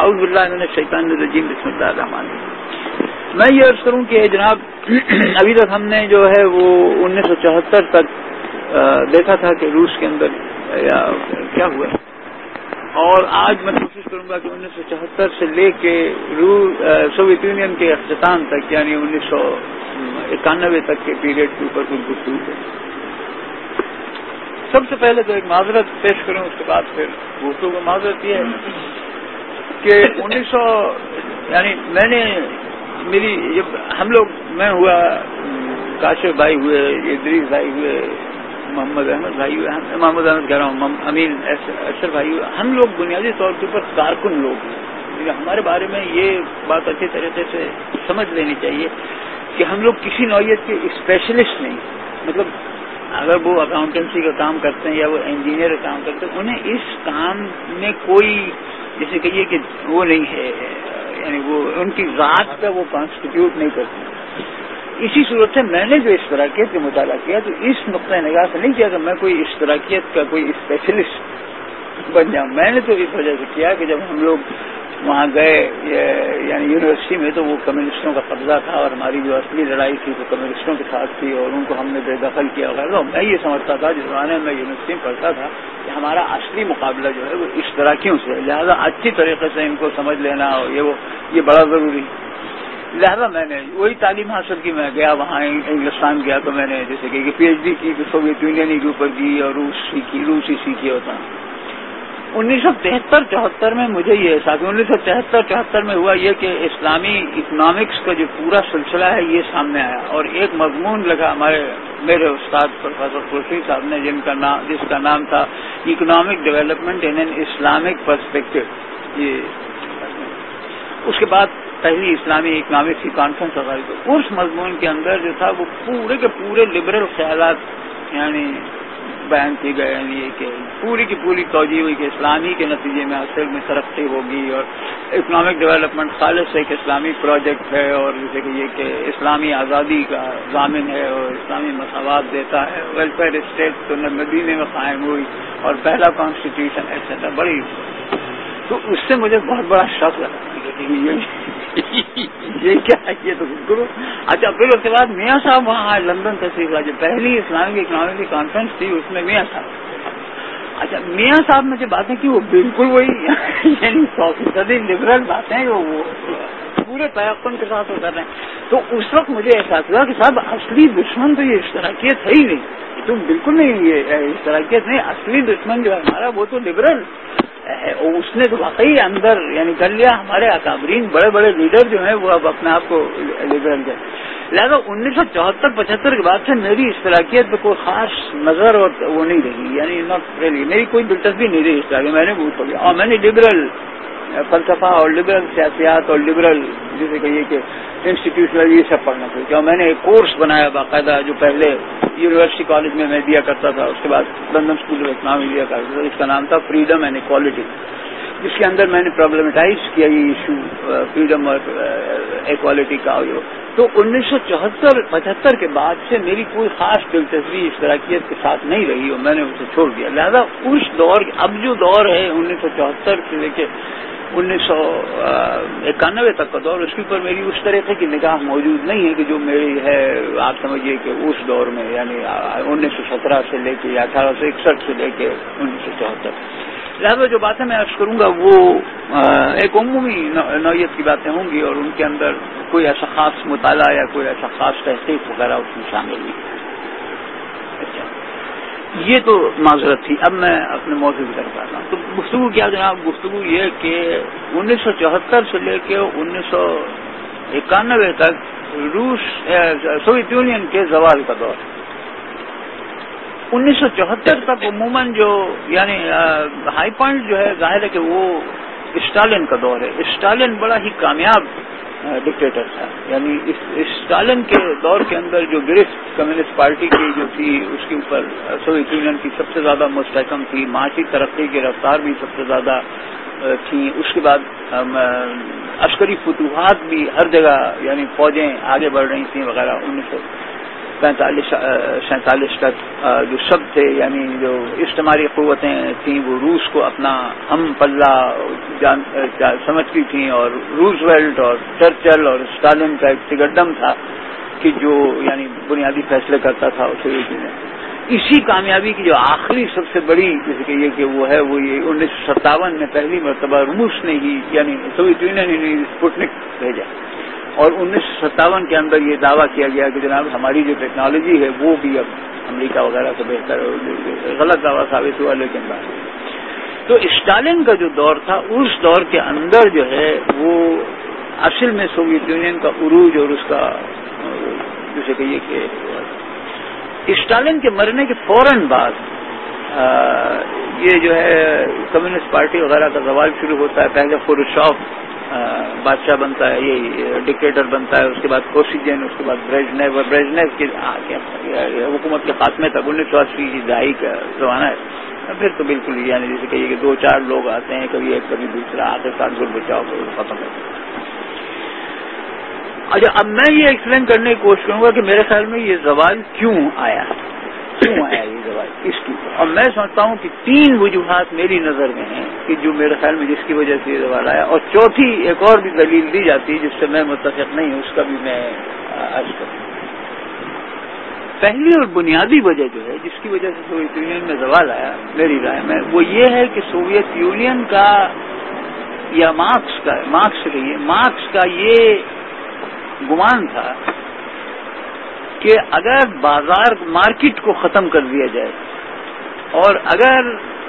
اعوذ باللہ من الشیطان الرجیم، بسم اللہ الرحمن الرحیم۔ میں یہ عرض کروں کہ جناب ابھی تک ہم نے جو ہے وہ 1974 تک دیکھا تھا کہ روس کے اندر کیا ہوا ہے، اور آج میں کوشش کروں گا کہ 1974 سے لے کے سوویت یونین کے اختتام تک یعنی 1991 تک کے پیریڈ کے اوپر کچھ گفتگو کریں۔ سب سے پہلے تو ایک معذرت پیش کروں، اس کے بعد پھر گفتگو کو معذرت یہ ہے کہ یعنی میں نے جب ہم لوگ میں ہوا، کاشف بھائی ہوئے، ادریس بھائی ہوئے، محمد احمد بھائی ہوئے، محمد احمد کہہ رہا ہوں، امین اشرف بھائی ہوئے، ہم لوگ بنیادی طور کے اوپر کارکن لوگ ہیں۔ ہمارے بارے میں یہ بات اچھی طریقے سے سمجھ لینی چاہیے کہ ہم لوگ کسی نوعیت کے اسپیشلسٹ نہیں، مطلب اگر وہ اکاؤنٹنسی کا کام کرتے ہیں یا وہ انجینئر کا کام کرتے ہیں، انہیں اس کام میں کوئی جیسے کہیے کہ وہ نہیں ہے، یعنی وہ ان کی ذات کا وہ کانسٹیٹیوٹ نہیں کرتے۔ اسی صورت سے میں نے جو اشتراکیت کا مطالعہ کیا تو اس نقطۂ نگاہ سے نہیں کیا کہ میں کوئی اشتراکیت کا کوئی اسپیشلسٹ بن جاؤں۔ میں نے تو اس وجہ سے کیا کہ جب ہم لوگ وہاں گئے یعنی یونیورسٹی میں تو وہ کمیونسٹوں کا قبضہ تھا، اور ہماری جو اصلی لڑائی تھی وہ کمیونسٹوں کے ساتھ تھی، اور ان کو ہم نے بے دخل کیا وغیرہ۔ میں یہ سمجھتا تھا جس زمانے میں یونیورسٹی میں پڑھتا تھا کہ ہمارا اصلی مقابلہ جو ہے وہ اشتراکیوں سے ہے، لہذا اچھی طریقے سے ان کو سمجھ لینا اور یہ بڑا ضروری۔ لہذا میں نے وہی تعلیم حاصل کی، میں گیا وہاں انگلستان گیا تو میں نے جیسے کہ پی ایچ ڈی کی تو سوویت یونین کے اوپر کی اور روس ہی سیکھی ہوتا ہوں۔ 1973-74 میں مجھے یہ احساس، 1973-74 میں ہوا یہ کہ اسلامی اکنامکس کا جو پورا سلسلہ ہے یہ سامنے آیا، اور ایک مضمون لگا میرے استاد پروفیسر خورشید صاحب نے جس کا نام تھا economic development in an Islamic perspective. اس کے بعد پہلی اسلامی اکنامکس کی کانفرنس ہو گئی، تو اس مضمون کے اندر جو تھا وہ پورے کے پورے لبرل خیالات یعنی بیان کی گئے، یعنی کہ پوری کی پوری توجہ ہوئی کہ اسلامی کے نتیجے میں اصل میں ترقی ہوگی، اور اکنامک ڈیولپمنٹ خالص ایک اسلامی پروجیکٹ ہے، اور جیسے کہ یہ کہ اسلامی آزادی کا ضامن ہے اور اسلامی مساوات دیتا ہے، ویلفیئر اسٹیٹ تو مدینے میں قائم ہوئی اور پہلا کانسٹیٹیوشن ایٹسٹرا بڑی۔ تو اس سے مجھے بہت بڑا شوق لگا یہ کیا ہے، یہ تو گرو۔ اچھا پھر اس کے بعد میاں صاحب وہاں لندن تشریف لائے، جو پہلی اسلامک اکنامک کی کانفرنس تھی اس میں میاں صاحب۔ اچھا میاں صاحب نے جو باتیں کی وہ بالکل وہی یعنی 100% لبرل باتیں وہ پورے تیقن کے ساتھ وہ کر رہے ہیں۔ تو اس وقت مجھے احساس ہوا کہ صاحب اصلی دشمن تو یہ اشتراکیت ہے ہی نہیں، تم بالکل نہیں، یہ اشتراکیت نہیں، اصلی دشمن جو ہے ہمارا وہ تو لبرل ہے، اور اس نے تو واقعی اندر یعنی کر لیا۔ ہمارے اکابرین بڑے بڑے لیڈر جو ہیں وہ اب اپنے آپ کو لبرل کہتے ہیں۔ لہٰذا 1974-75 کے بعد سے میری اشتراکیت پہ کوئی خاص نظر اور وہ نہیں رہی، یعنی ناٹ ریلی، میری کوئی دلچسپی نہیں رہی اشتراکیت، میں نے بھول گیا، اور میں نے لبرل فلسفہ اور لبرل سیاسیات اور لبرل جیسے کہیے کہ انسٹیٹیوشنل یہ سب پڑھنا شروع کیا۔ میں نے ایک کورس بنایا باقاعدہ جو پہلے یونیورسٹی کالج میں دیا کرتا تھا، اس کے بعد لندن اسکول آف اکنامکس دیا کرتا تھا، اس کا نام تھا فریڈم اینڈ ایکوالٹی، جس کے اندر میں نے پرابلمٹائز کیا یہ ایشو فریڈم اور ایکوالٹی کا۔ تو 1974-75 کے بعد سے میری کوئی خاص دلچسپی اشتراکیت کے ساتھ نہیں رہی اور میں نے اسے چھوڑ دیا۔ لہذا اس دور اب جو دور ہے 1974 سے لے کے 1991 تک کا دور، اس کے اوپر میری اس طریقے کی نگاہ موجود نہیں ہے کہ جو میری ہے آپ سمجھیے کہ اس دور میں یعنی 1917 سے لے کے یا 1861 سے لے کے 1974۔ لہٰذا جو باتیں میں عرض کروں گا وہ ایک عمومی نوعیت کی باتیں ہوں گی، اور ان کے اندر کوئی ایسا خاص مطالعہ یا کوئی ایسا خاص تحقیق وغیرہ اس میں شامل نہیں۔ اچھا یہ تو معذرت تھی، اب میں اپنے موضوع کی طرف آتا ہوں۔ تو گفتگو کیا جناب، گفتگو یہ کہ 1974 سے لے کے 1991 تک سوویت یونین کے زوال کا دور، 1974 تک عموماً جو یعنی ہائی پوائنٹ جو ہے ظاہر ہے کہ وہ اسٹالن کا دور ہے۔ اسٹالن بڑا ہی کامیاب ڈکٹیٹر تھا، یعنی اسٹالن کے دور کے اندر جو گرفت کمیونسٹ پارٹی کی جو تھی اس کے اوپر سوویت یونین کی سب سے زیادہ مستحکم تھی، معاشی ترقی کی رفتار بھی سب سے زیادہ تھی، اس کے بعد عسکری فتوحات بھی ہر جگہ یعنی فوجیں آگے بڑھ رہی تھیں وغیرہ۔ 47 تک جو سب تھے، یعنی جو اجتماعی قوتیں تھیں وہ روس کو اپنا ہم پلہ سمجھتی تھیں، اور روزویلٹ اور چرچل اور اسٹالن کا ایک تگڈم تھا کہ جو یعنی بنیادی فیصلے کرتا تھا اسے اسی کامیابی کی جو آخری سب سے بڑی جیسے کہ یہ کہ وہ ہے وہ یہ 1957 میں پہلی مرتبہ روس نے ہی یعنی سوویت یونین نے اسپوتنک بھیجا، اور 1957 کے اندر یہ دعویٰ کیا گیا کہ جناب ہماری جو ٹیکنالوجی ہے وہ بھی اب امریکہ وغیرہ سے بہتر ہے۔ غلط دعویٰ ثابت ہوا، لیکن بات تو اسٹالن کا جو دور تھا اس دور کے اندر جو ہے وہ اصل میں سوویت یونین کا عروج اور اس کا جیسے کہ یہ کہ اسٹالن کے مرنے کے فوراً بعد یہ جو ہے کمیونسٹ پارٹی وغیرہ کا زوال شروع ہوتا ہے۔ پہلے خروشچوف بادشاہ بنتا ہے، یہ ڈکٹیٹر بنتا ہے، اس کے بعد کوسیجن، اس کے بعد بریزنیو کی حکومت کے خاتمے تک 1980 کی دہائی کا زمانہ ہے۔ پھر تو بالکل یعنی جیسے کہ 2-4 لوگ آتے ہیں، کبھی ایک کبھی دوسرا، آخر کار بچاؤ ختم ہوتا ہے۔ اچھا، اب میں یہ ایکسپلین کرنے کی کوشش کروں گا کہ میرے خیال میں یہ زوال کیوں آیا یہ زوال اس کی، اور میں سمجھتا ہوں کہ 3 وجوہات میری نظر میں ہیں کہ جو میرے خیال میں جس کی وجہ سے یہ زوال آیا، اور چوتھی ایک اور بھی دلیل دی جاتی جس سے میں متفق نہیں ہوں، اس کا بھی میں عرض کروں۔ پہلی اور بنیادی وجہ جو ہے جس کی وجہ سے سوویت یونین میں زوال آیا میری رائے میں وہ یہ ہے کہ سوویت یونین کا یا مارکس کا یہ گمان تھا کہ اگر مارکیٹ کو ختم کر دیا جائے اور اگر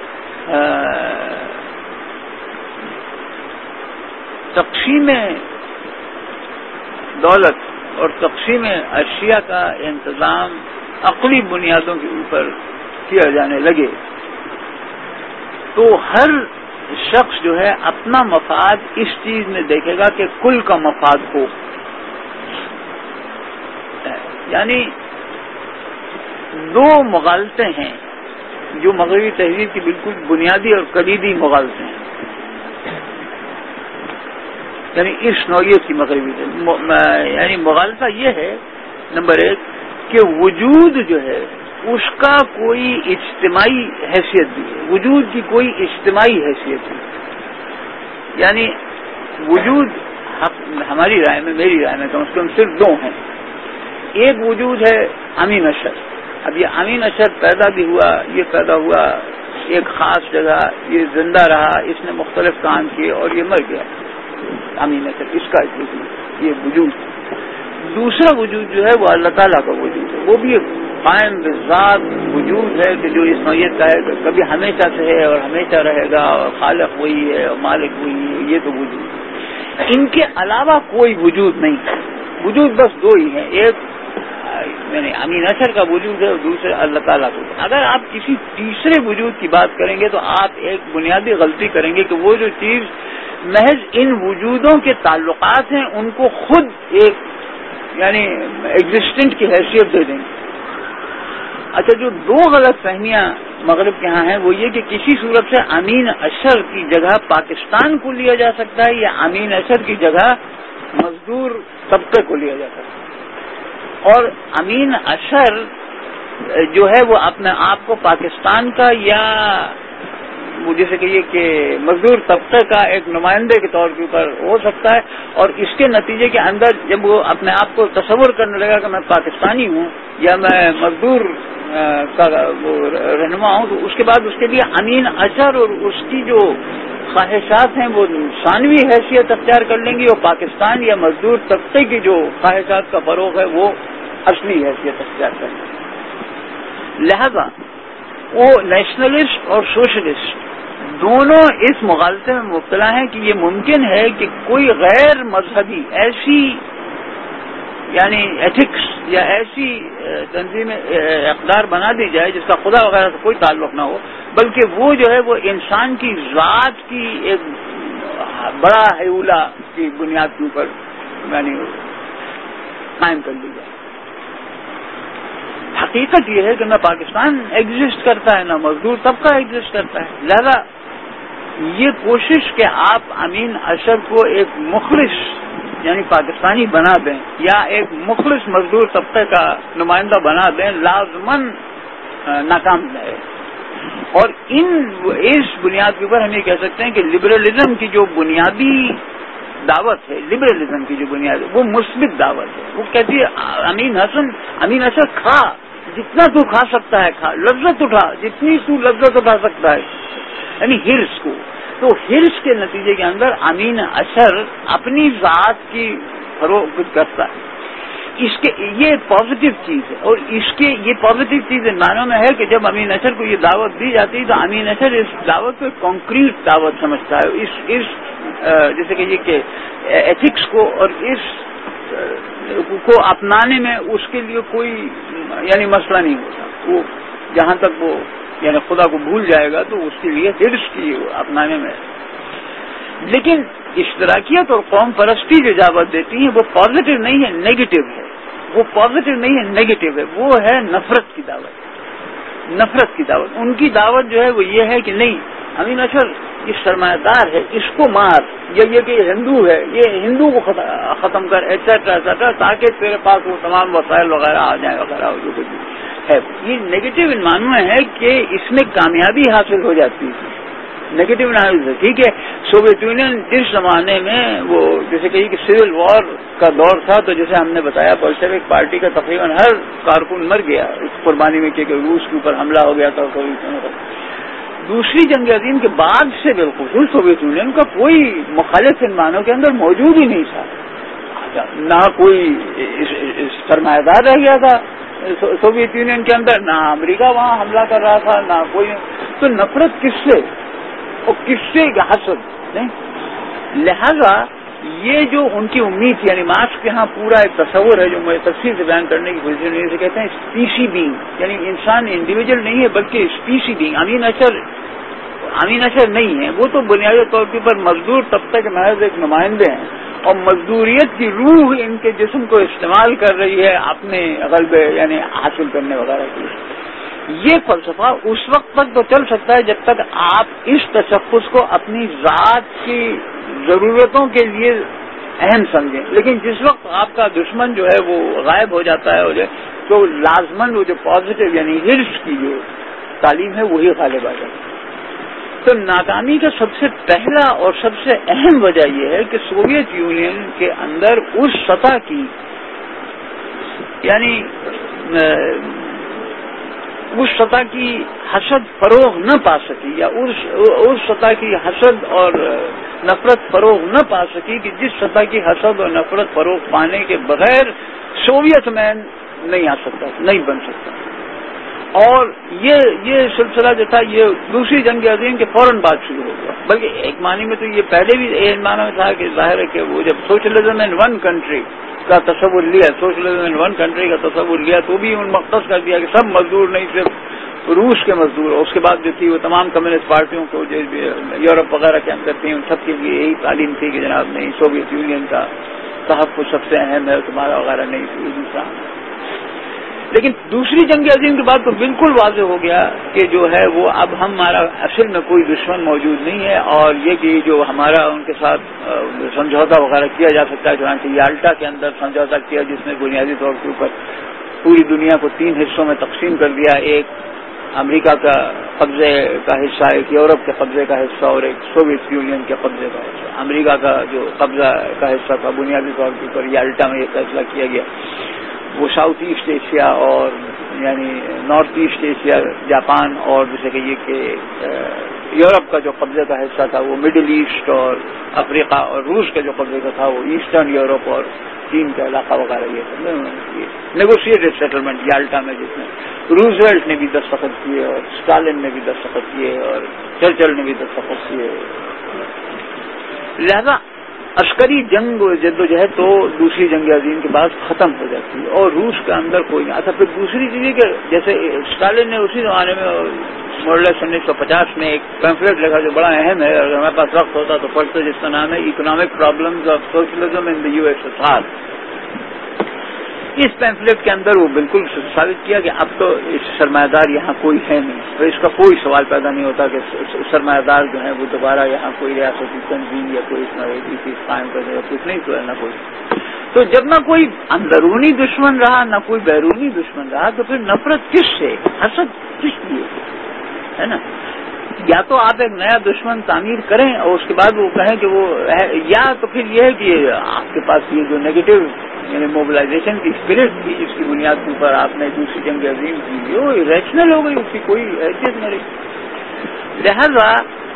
تقسیم دولت اور تقسیم اشیاء کا انتظام عقلی بنیادوں کے اوپر کیا جانے لگے تو ہر شخص جو ہے اپنا مفاد اس چیز میں دیکھے گا کہ کل کا مفاد ہو، یعنی 2 مغالطے ہیں جو مغربی تہذیب کی بالکل بنیادی اور کلیدی مغالطے ہیں، یعنی اس نوعیت کی مغربی یعنی مغالطہ یہ ہے نمبر 1 کہ وجود جو ہے اس کا کوئی اجتماعی حیثیت بھی ہے، وجود کی کوئی اجتماعی حیثیت ہے، یعنی وجود ہماری رائے میں میری رائے میں کم از کم صرف 2 ہیں۔ ایک وجود ہے امین اشر، اب یہ امین اشر پیدا بھی ہوا، یہ پیدا ہوا ایک خاص جگہ، یہ زندہ رہا، اس نے مختلف کام کیے اور یہ مر گیا، امین اشر اس کا یہ وجود۔ دوسرا وجود جو ہے وہ اللہ تعالیٰ کا وجود ہے، وہ بھی ایک قائم بذات وجود ہے کہ جو اس نوعیت کا ہے کہ کبھی ہمیشہ سے ہے اور ہمیشہ رہے گا، اور خالق وہی ہے اور مالک وہی ہے، یہ تو وجود۔ ان کے علاوہ کوئی وجود نہیں، وجود بس 2 ہی ہیں، ایک یعنی امین اشر کا وجود ہے اور دوسرے اللہ تعالیٰ کا۔ اگر آپ کسی تیسرے وجود کی بات کریں گے تو آپ ایک بنیادی غلطی کریں گے کہ وہ جو چیز محض ان وجودوں کے تعلقات ہیں ان کو خود ایک یعنی ایگزسٹنٹ کی حیثیت دے دیں گے۔ اچھا، جو 2 غلط فہمیاں مغرب کے ہاں ہیں وہ یہ کہ کسی صورت سے امین اشر کی جگہ پاکستان کو لیا جا سکتا ہے یا امین اشر کی جگہ مزدور طبقے کو لیا جا سکتا ہے، اور امین اشر جو ہے وہ اپنے آپ کو پاکستان کا یا جیسے کہ یہ کہ مزدور طبقے کا ایک نمائندے کے طور کے اوپر ہو سکتا ہے، اور اس کے نتیجے کے اندر جب وہ اپنے آپ کو تصور کرنے لگا کہ میں پاکستانی ہوں یا میں مزدور کا وہ رہنما ہوں تو اس کے بعد اس کے لیے امین اشر اور اس کی جو خواہشات ہیں وہ ثانوی حیثیت اختیار کر لیں گی، اور پاکستان یا مزدور طبقے کی جو خواہشات کا فروغ ہے وہ اصلی حیثیت اختیار کر لیں گی۔ لہذا وہ نیشنلسٹ اور سوشلسٹ دونوں اس مغالطے میں مبتلا ہیں کہ یہ ممکن ہے کہ کوئی غیر مذہبی ایسی یعنی ایتھکس یا ایسی تنظیم اقدار بنا دی جائے جس کا خدا وغیرہ سے کوئی تعلق نہ ہو، بلکہ وہ جو ہے وہ انسان کی ذات کی ایک بڑا حیولہ کی بنیاد کے اوپر یعنی قائم کر دی جائے۔ حقیقت یہ ہے کہ نہ پاکستان ایگزسٹ کرتا ہے نہ مزدور طبقہ ایگزسٹ کرتا ہے، لہذا یہ کوشش کہ آپ امین اشر کو ایک مخلص یعنی پاکستانی بنا دیں یا ایک مخلص مزدور طبقے کا نمائندہ بنا دیں، لازماً ناکام ہے۔ اور اس بنیاد کے اوپر ہم یہ کہہ سکتے ہیں کہ لبرلزم کی جو بنیادی دعوت ہے، لبرلزم کی جو بنیاد ہے وہ مثبت دعوت ہے۔ وہ کہتی ہے امین حسن کھا، جتنا تو کھا سکتا ہے کھا، لذت اٹھا جتنی تو لذت اٹھا سکتا ہے، یعنی ہرس کو۔ تو ہرس کے نتیجے کے اندر امین اشر اپنی ذات کی فروغ کرتا ہے۔ اس کے یہ پازیٹو چیز ہے، اور اس کے یہ پازیٹو چیز ان معنوں میں ہے کہ جب امین اشر کو یہ دعوت دی جاتی ہے تو امین اشر اس دعوت کو کانکریٹ دعوت سمجھتا ہے، اس جیسے کہ یہ کہ ایتھکس کو اور اس کو اپنانے میں اس کے لیے کوئی یعنی مسئلہ نہیں ہوتا۔ وہ جہاں تک وہ یعنی خدا کو بھول جائے گا تو اس کے لیے ہرس کی اپنانے میں۔ لیکن اشتراکیت اور قوم پرستی جو دعوت دیتی ہیں وہ پازیٹو نہیں ہے، نیگیٹو ہے۔ وہ پازیٹو نہیں ہے، نیگیٹو ہے، وہ ہے نفرت کی دعوت۔ نفرت کی دعوت ان کی دعوت جو ہے وہ یہ ہے کہ نہیں، امین اشر یہ سرمایہ دار ہے، اس کو مار، یا یہ کہ ہندو ہے، یہ ہندو کو ختم کر، ایٹسٹرا ایٹسٹرا، تاکہ تیرے پاس وہ تمام وسائل وغیرہ آ جائیں وغیرہ جو کچھ ہے۔ یہ نیگیٹو ان معنوں میں ہے کہ اس میں کامیابی حاصل ہو جاتی ہے۔ نیگیٹو انالیسس، ٹھیک ہے۔ سوویت یونین جس زمانے میں وہ جیسے کہ سول وار کا دور تھا، تو جیسے ہم نے بتایا بولشوک پارٹی کا تقریباً ہر کارکن مر گیا اس قربانی میں کہ روس کے اوپر حملہ ہو گیا تھا۔ دوسری جنگ عظیم کے بعد سے بالخصوص سوویت یونین کا کوئی مخالف ان معنوں کے اندر موجود ہی نہیں تھا، نہ کوئی سرمایہ دار رہ گیا تھا سوویت یونین کے اندر، نہ امریکہ وہاں حملہ کر رہا تھا، نہ کوئی۔ تو نفرت کس سے اور کس سے؟ حسد نہیں۔ لہذا یہ جو ان کی امید تھی، یعنی مارکس کے ہاں پورا ایک تصور ہے جو میں تفصیل سے بیان کرنے کی کوشش نہیں، سے کہتے ہیں اسپیسی بینگ، یعنی انسان انڈیویجل نہیں ہے بلکہ اسپیسی بینگ۔ امین اشر نہیں ہے، وہ تو بنیادی طور پر مزدور طبقے کے محض ایک نمائندے ہیں، اور مزدوریت کی روح ان کے جسم کو استعمال کر رہی ہے اپنے غلبے یعنی حاصل کرنے وغیرہ کے لیے۔ یہ فلسفہ اس وقت تک تو چل سکتا ہے جب تک آپ اس تشخص کو اپنی ذات کی ضرورتوں کے لیے اہم سمجھیں، لیکن جس وقت آپ کا دشمن جو ہے وہ غائب ہو جاتا ہے تو لازماً وہ جو پازیٹو یعنی ہرس کی جو تعلیم ہے وہی غالب آ جاتی ہے۔ تو ناکامی کا سب سے پہلا اور سب سے اہم وجہ یہ ہے کہ سوویت یونین کے اندر اس سطح کی یعنی اس سطح کی حسد فروغ نہ پا سکی، یا اس سطح کی حسد اور نفرت فروغ نہ پا سکی کہ جس سطح کی حسد اور نفرت فروغ پانے کے بغیر سوویت مین نہیں آ سکتا، نہیں بن سکتا۔ اور یہ سلسلہ جو تھا یہ دوسری جنگ عظیم کے فوراً بعد شروع ہو گیا، بلکہ ایک معنی میں تو یہ پہلے بھی ایک معنی میں تھا کہ ظاہر ہے کہ وہ جب سوشلزم ان ون کنٹری کا تصور لیا، سوشلزم ان ون کنٹری کا تصور لیا تو بھی ان مختص کر دیا کہ سب مزدور نہیں، صرف روس کے مزدور، اور اس کے بعد جو تھی وہ تمام کمیونسٹ پارٹیوں کو جو یورپ وغیرہ کے اندر تھیں ان سب کے لیے یہی تعلیم تھی کہ جناب نہیں، سوویت یونین کا تحفظ سب سے اہم ہے، تمہارا وغیرہ نہیں تھی دوسرا۔ لیکن دوسری جنگ عظیم کے بعد تو بالکل واضح ہو گیا کہ جو ہے وہ اب ہمارا اصل میں کوئی دشمن موجود نہیں ہے، اور یہ کہ جو ہمارا ان کے ساتھ سمجھوتا وغیرہ کیا جا سکتا ہے، چنانچہ یالٹا کے اندر سمجھوتا کیا جس نے بنیادی طور کے اوپر پوری دنیا کو 3 حصوں میں تقسیم کر دیا، ایک امریکہ کا قبضے کا حصہ، ایک یورپ کے قبضے کا حصہ، اور ایک سوویت یونین کے قبضے کا حصہ۔ امریکہ کا جو قبضہ کا حصہ تھا بنیادی طور کے اوپر یالٹا میں یہ فیصلہ کیا گیا، وہ ساؤتھ ایسٹ ایشیا اور یعنی نارتھ ایسٹ ایشیا، جاپان، اور جیسے کہ یہ کہ یورپ کا جو قبضے کا حصہ تھا وہ مڈل ایسٹ اور افریقہ، اور روس کا جو قبضے کا تھا وہ ایسٹرن یورپ اور چین کا علاقہ وغیرہ۔ یہ نیگوشیٹڈ سیٹلمنٹ یالٹا میں جس میں روزویلٹ نے بھی دستخط کیے اور اسٹالن نے بھی دستخط کیے اور چرچل نے بھی دستخط کیے۔ لہذا عسکری جنگ و جدوجہد تو دوسری جنگ عظیم کے بعد ختم ہو جاتی ہے، اور روس کے اندر کوئی نہیں۔ اچھا، پھر دوسری چیز کہ جیسے اسٹالن نے اسی زمانے میں مورلس 1950 میں ایک پیمفلیٹ لکھا جو بڑا اہم ہے، اگر ہمارے پاس وقت ہوتا تو پڑھتے، جس کا نام ہے economic problems of socialism in the USSR۔ اس پیمفلیٹ کے اندر وہ بالکل ثابت کیا کہ اب تو سرمایہ دار یہاں کوئی ہے نہیں، تو اس کا کوئی سوال پیدا نہیں ہوتا کہ سرمایہ دار جو ہے وہ دوبارہ یہاں کوئی ریاستی تنظیم یا کوئی چیز قائم کر دے گا، کچھ نہیں تو ہے نہ کوئی۔ تو جب نہ کوئی اندرونی دشمن رہا نہ کوئی بیرونی دشمن رہا، تو پھر نفرت کس سے، حسد کس لیے، ہے نا؟ یا تو آپ ایک نیا دشمن تعمیر کریں اور اس کے بعد وہ کہیں کہ وہ ہے، یا تو پھر یہ ہے کہ آپ کے پاس یہ جو نیگیٹو یعنی موبلائزیشن کی اسپرٹ تھی جس کی بنیاد کے اوپر آپ نے دوسری جنگ عظیم کی، وہ ریشنل ہو گئی، اس کی کوئی حیثیت نہیں رہی۔ لہذا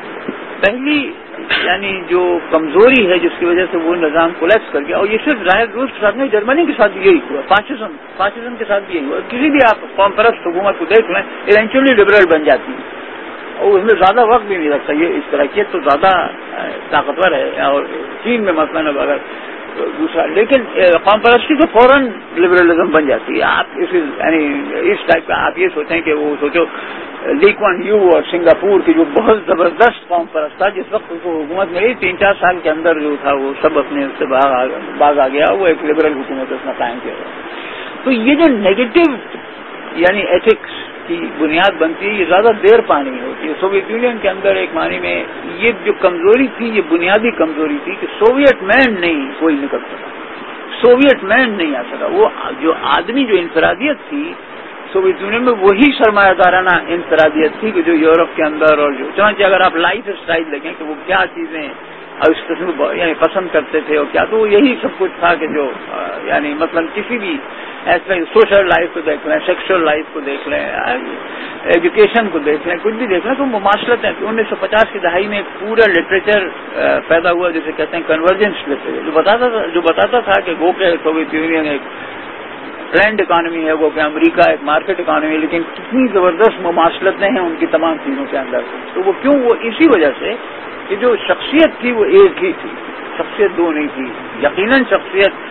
پہلی یعنی جو کمزوری ہے جس کی وجہ سے وہ نظام کولیپس کر گیا، اور یہ صرف ظاہر روس کے ساتھ نہیں، جرمنی کے ساتھ بھی یہی ہوا، فاشزم کے ساتھ بھی یہی ہوا۔ کسی بھی آپ قوم پرست حکومت کو دیکھ لیں، ایونچولی لبرل بن جاتی ہے، اور اس میں زیادہ وقت بھی نہیں لگتا۔ یہ اس طرح کی تو زیادہ طاقتور ہے، اور چین میں مثلاً اگر دوسرا، لیکن قوم پرستی تو فوراً لبرلزم بن جاتی ہے۔ آپ یعنی اس ٹائپ کا آپ یہ سوچیں کہ وہ سوچو لی کوان یو اور سنگاپور کی جو بہت زبردست قوم پرست تھا، جس وقت اس کو حکومت ملی 3-4 سال کے اندر جو تھا وہ سب اپنے اس سے باز آ گیا، وہ ایک لبرل حکومت اس نے قائم کیا۔ تو یہ جو نیگیٹو یعنی ایتھکس کی بنیاد بنتی ہے، یہ زیادہ دیر پانی ہوتی ہے۔ سوویت یونین کے اندر ایک معنی میں یہ جو کمزوری تھی، یہ بنیادی کمزوری تھی کہ سوویت مین نہیں کوئی نکل سکا، سوویت مین نہیں آ سکا۔ وہ جو آدمی جو انفرادیت تھی سوویت یونین میں، وہی سرمایہ دارانہ انفرادیت تھی کہ جو یورپ کے اندر، اور جو چنانچہ اگر آپ لائف اسٹائل دیکھیں کہ وہ کیا چیزیں اور اس قسم یعنی پسند کرتے تھے اور کیا، تو وہ یہی سب کچھ تھا کہ جو یعنی مثلا کسی بھی ایسا سوشل لائف کو دیکھ لیں، سیکشل لائف کو دیکھ لیں، ایجوکیشن کو دیکھ لیں، کچھ بھی دیکھ لیں، تو مماثلت ہے۔ 1950 کی دہائی میں ایک پورا لٹریچر پیدا ہوا جسے کہتے ہیں کنورجنس لٹریچر، جو بتاتا تھا کہ وہ کہ سوویت یونین ایک پلانڈ اکانومی ہے، وہ کہ امریکہ ایک مارکیٹ اکانومی ہے، لیکن کتنی زبردست مماثلتیں ہیں ان کی تمام چیزوں کے اندر۔ تو وہ کیوں؟ وہ اسی وجہ سے کہ جو شخصیت تھی وہ ایک ہی تھی، شخصیت دو نہیں تھی۔ یقیناً شخصیت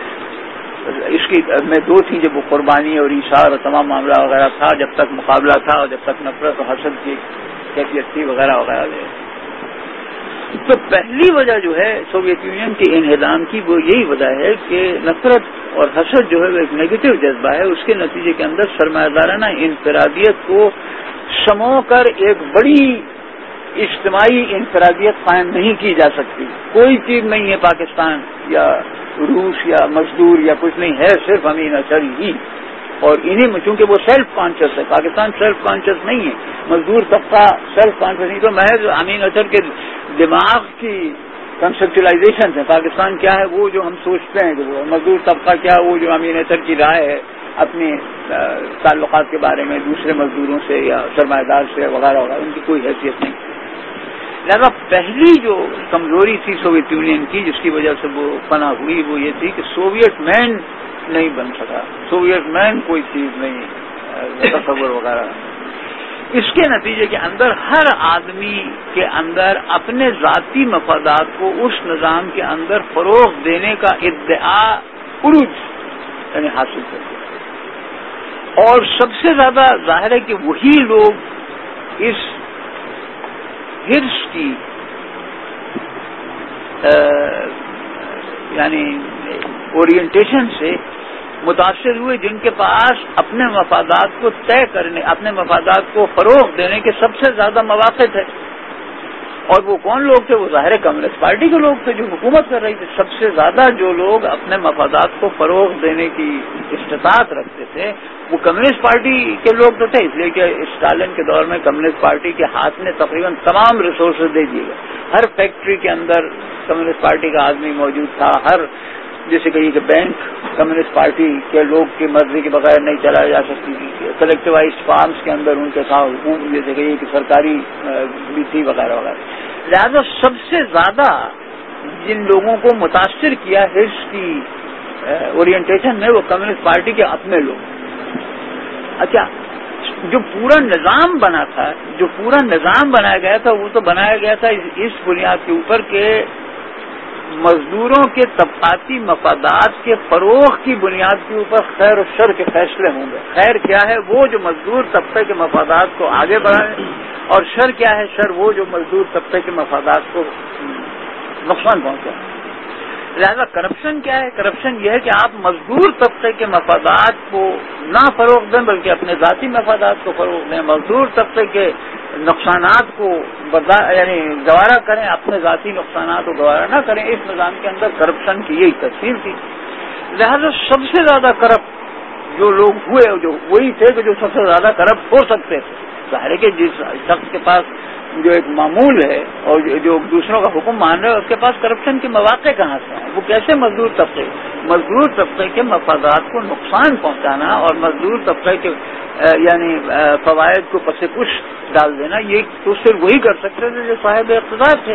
اس کی میں دو تھی، جب وہ قربانی اور ایثار اور تمام معاملہ وغیرہ تھا، جب تک مقابلہ تھا اور جب تک نفرت اور حسد کی کیفیت تھی وغیرہ وغیرہ۔ تو پہلی وجہ جو ہے سوویت یونین کے انہدام کی، وہ یہی وجہ ہے کہ نفرت اور حسد جو ہے وہ ایک نیگیٹو جذبہ ہے، اس کے نتیجے کے اندر سرمایہ دارانہ انفرادیت کو سمو کر ایک بڑی اجتماعی انفرادیت قائم نہیں کی جا سکتی۔ کوئی چیز نہیں ہے پاکستان یا روس یا مزدور یا کچھ نہیں ہے، صرف امین اچھر ہی، اور انہیں میں چونکہ وہ سیلف کانشیس ہے، پاکستان سیلف کانشیس نہیں ہے، مزدور طبقہ سیلف کانشیس نہیں، تو محض امین اچھر کے دماغ کی کنسپچلائزیشن ہے۔ پاکستان کیا ہے وہ جو ہم سوچتے ہیں کہ وہ مزدور طبقہ کیا، وہ جو امین اچھر کی رائے ہے اپنے تعلقات کے بارے میں دوسرے مزدوروں سے یا سرمایہ دار سے وغیرہ وغیرہ، ان کی کوئی حیثیت نہیں۔ لہذا پہلی جو کمزوری تھی سوویت یونین کی جس کی وجہ سے وہ فنا ہوئی، وہ یہ تھی کہ سوویت مین نہیں بن سکا، سوویت مین کوئی چیز نہیں، تصور وغیرہ۔ اس کے نتیجے کے اندر ہر آدمی کے اندر اپنے ذاتی مفادات کو اس نظام کے اندر فروغ دینے کا ادعا عروج یعنی حاصل کر گیا، اور سب سے زیادہ ظاہر ہے کہ وہی لوگ اس حرص کی یعنی اورینٹیشن سے متاثر ہوئے جن کے پاس اپنے مفادات کو طے کرنے، اپنے مفادات کو فروغ دینے کے سب سے زیادہ مواقع تھے۔ اور وہ کون لوگ تھے؟ وہ ظاہر کمیونسٹ پارٹی کے لوگ تھے جو حکومت کر رہی تھی۔ سب سے زیادہ جو لوگ اپنے مفادات کو فروغ دینے کی استطاعت رکھتے تھے وہ کمیونسٹ پارٹی کے لوگ تو تھے، اس لیے کہ اسٹالن کے دور میں کمیونسٹ پارٹی کے ہاتھ میں تقریباً تمام ریسورسز دے دیے گئے۔ ہر فیکٹری کے اندر کمیونسٹ پارٹی کا آدمی موجود تھا، ہر جیسے کہیے کہ بینک کمیونسٹ پارٹی کے لوگ کی مرضی کے بغیر نہیں چلائی جا سکتی تھی، کلیکٹیوائزڈ فارمز کے اندر ان کے تھا، حکومت جیسے کہیے کہ سرکاری بھی تھی وغیرہ وغیرہ۔ لہٰذا سب سے زیادہ جن لوگوں کو متاثر کیا حرص کی اورینٹیشن میں وہ کمیونسٹ پارٹی کے اپنے لوگ۔ اچھا، جو پورا نظام بنا تھا، جو پورا نظام بنایا گیا تھا، وہ تو بنایا گیا تھا اس بنیاد کے اوپر کہ مزدوروں کے طبقاتی مفادات کے فروغ کی بنیاد کے اوپر خیر و شر کے فیصلے ہوں گے۔ خیر کیا ہے؟ وہ جو مزدور طبقے کے مفادات کو آگے بڑھائیں، اور شر کیا ہے؟ شر وہ جو مزدور طبقے کے مفادات کو نقصان پہنچائے۔ لہذا کرپشن کیا ہے؟ کرپشن یہ ہے کہ آپ مزدور طبقے کے مفادات کو نہ فروغ دیں بلکہ اپنے ذاتی مفادات کو فروغ دیں، مزدور طبقے کے نقصانات کو یعنی گوارا کریں، اپنے ذاتی نقصانات کو گوارا نہ کریں۔ اس نظام کے اندر کرپشن کی یہی تفصیل تھی۔ لہذا سب سے زیادہ کرپٹ جو لوگ ہوئے جو وہی تھے کہ جو سب سے زیادہ کرپٹ ہو سکتے تھے۔ ظاہر ہے کہ جس شخص کے پاس جو ایک معمول ہے اور جو دوسروں کا حکم مان رہا ہے اس کے پاس کرپشن کے مواقع کہاں سے ہیں؟ وہ کیسے مزدور طبقے کے مفادات کو نقصان پہنچانا اور مزدور طبقے کے یعنی فوائد کو پس پش ڈال دینا، یہ تو صرف وہی کر سکتے تھے جو صاحب اقتدار تھے۔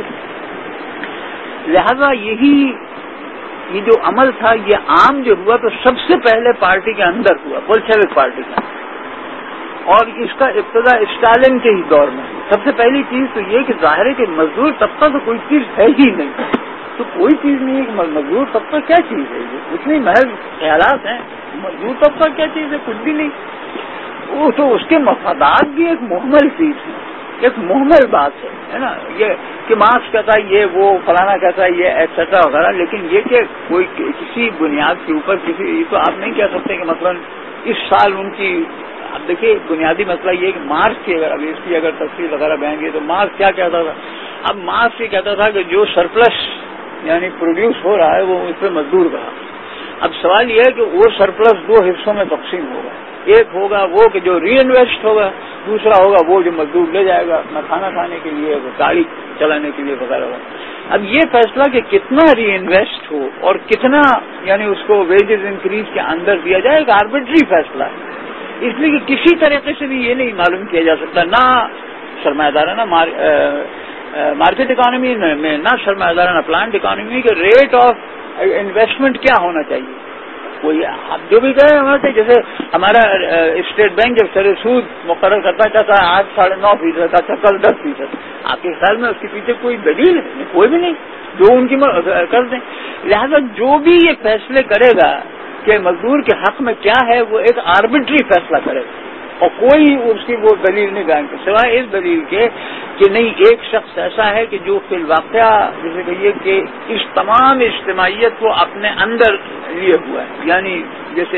لہذا یہ جو عمل تھا یہ عام جو ہوا تو سب سے پہلے پارٹی کے اندر ہوا، بولشوک پارٹی کا، اور اس کا ابتدا اسٹالن کے ہی دور میں۔ سب سے پہلی چیز تو یہ کہ ظاہر ہے کہ مزدور طبقہ تو کوئی چیز ہے ہی نہیں، تو کوئی چیز نہیں ہے کہ مزدور طبقہ کیا چیز ہے، یہ اتنی محض خیالات ہیں۔ مزدور طبقہ کیا چیز ہے؟ کچھ بھی نہیں، وہ تو اس کے مفادات بھی ایک محمل چیز ہے، ایک محمل بات ہے نا، یہ کہ مارکس کہتا ہے یہ، وہ فلانا کہتا ہے یہ، ایٹسٹرا وغیرہ، لیکن یہ کہ کوئی کسی بنیاد کے اوپر یہ تو آپ نہیں کہہ سکتے کہ مثلا اس سال ان کی، اب دیکھیے بنیادی مسئلہ یہ کہ مارکس کی اگر تفصیل وغیرہ بہن گے تو مارکس کیا کہتا تھا؟ اب مارکس یہ کہتا تھا کہ جو سرپلس یعنی پروڈیوس ہو رہا ہے وہ اس پہ مزدور کا۔ اب سوال یہ ہے کہ وہ سرپلس دو حصوں میں تقسیم ہوگا، ایک ہوگا وہ کہ جو ری انویسٹ ہوگا، دوسرا ہوگا وہ جو مزدور لے جائے گا اپنا کھانا کھانے کے لیے، گاڑی چلانے کے لیے وغیرہ۔ اب یہ فیصلہ کہ کتنا ری انویسٹ ہو اور کتنا یعنی اس کو ویجز انکریز کے اندر دیا جائے ایک آربیٹری فیصلہ ہے، اس لیے کہ کسی طریقے سے بھی یہ نہیں معلوم کیا جا سکتا، نہ سرمایہ دارانہ مارکیٹ اکانومی میں، نہ سرمایہ دارانہ پلانٹ اکانومی کے ریٹ آف انویسٹمنٹ کیا ہونا چاہیے۔ کوئی آپ جو بھی کہیں ہونا چاہیے، جیسے ہمارا اسٹیٹ بینک جب سر سود مقرر کرتا چاہتا ہے 8-9% کا، اچھا کل 10%، آپ کے خیال میں اس کے پیچھے کوئی دلیل ہے؟ کوئی بھی نہیں، جو ان کی کر دیں۔ لہذا جو بھی یہ فیصلے کرے گا کہ مزدور کے حق میں کیا ہے وہ ایک آربیٹری فیصلہ کرے گا، اور کوئی اس کی وہ دلیل نہیں قائم کرے سوائے اس دلیل کے کہ نہیں ایک شخص ایسا ہے کہ جو فی الواقعہ جیسے کہیے کہ اس تمام اجتماعیت کو اپنے اندر لیے ہوا ہے، یعنی جیسے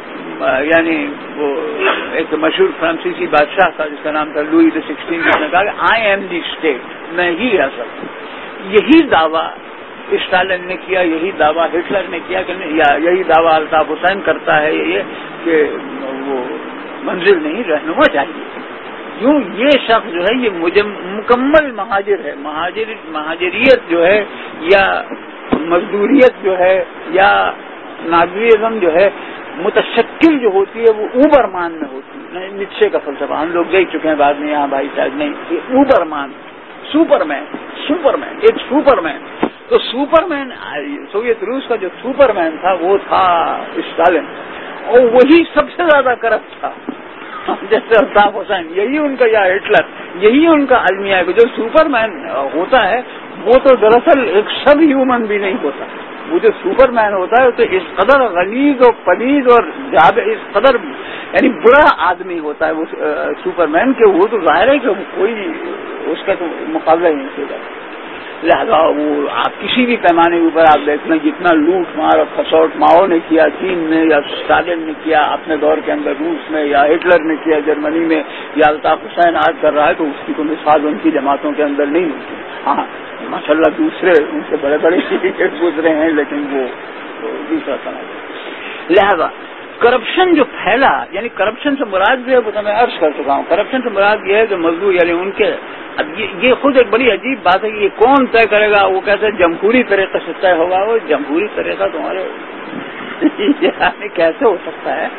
وہ ایک مشہور فرانسیسی بادشاہ تھا جس کا نام تھا لوئی XVI، جس نے کہا کہ آئی ایم دی اسٹیٹ، میں ہی ریاست ہوں۔ یہی دعویٰ اسٹالن نے کیا، یہی دعویٰ ہٹلر نے کیا کہ یہی دعویٰ الطاف حسین کرتا ہے یہ کہ وہ منزل نہیں رہنما چاہیے۔ یوں یہ شخص جو ہے یہ مکمل مہاجر ہے، مہاجریت جو ہے یا مزدوریت جو ہے یا نازیزم جو ہے متشکل جو ہوتی ہے وہ اوبرمان میں ہوتی ہے۔ نیچے کا فلسفہ ہم لوگ دیکھ چکے ہیں بعد میں یہاں بھائی صاحب نہیں، اوبرمان، سپرمین ایک سپرمین۔ تو سپرمین سوویت روس کا جو سپرمین تھا وہ تھا اسٹالن، اور وہی سب سے زیادہ کرپٹ تھا، جیسے الطاف حسین، یہی ان کا، یا ہٹلر، یہی ان کا المیہ ہے کہ جو سپرمین ہوتا ہے وہ تو دراصل ایک سب ہیومن بھی نہیں ہوتا، وہ جو سپر مین ہوتا ہے تو اس قدر غلیظ اور پلید اور اس قدر یعنی برا آدمی ہوتا ہے وہ سپر مین کہ وہ تو ظاہر ہے کہ کوئی اس کا تو مقابلہ ہی نہیں کیا جاتا۔ لہذا وہ آپ کسی بھی پیمانے کے اوپر آپ دیکھ لیں جتنا لوٹ مار اور کھسوٹ ماؤ نے کیا چین میں یا اسٹالن نے کیا اپنے دور کے اندر روس میں، یا ہٹلر نے کیا جرمنی میں، یا الطاف حسین آج کر رہا ہے، تو اس کی کوئی مثال ان کی جماعتوں کے اندر نہیں ملتی۔ ہاں ماشاءاللہ دوسرے ان سے بڑے بڑے گزرے ہیں لیکن وہ دوسرا سمجھ۔ لہذا کرپشن جو پھیلا، یعنی کرپشن سے مراد جو ہے وہ تو میں عرض کر چکا ہوں، کرپشن سے مراد یہ ہے کہ مزدور یعنی ان کے، اب یہ خود ایک بڑی عجیب بات ہے کہ یہ کون طے کرے گا؟ وہ کہتے ہیں جمہوری طریقے سے طے ہوگا۔ وہ جمہوری طریقہ تمہارے یعنی کیسے ہو سکتا ہے؟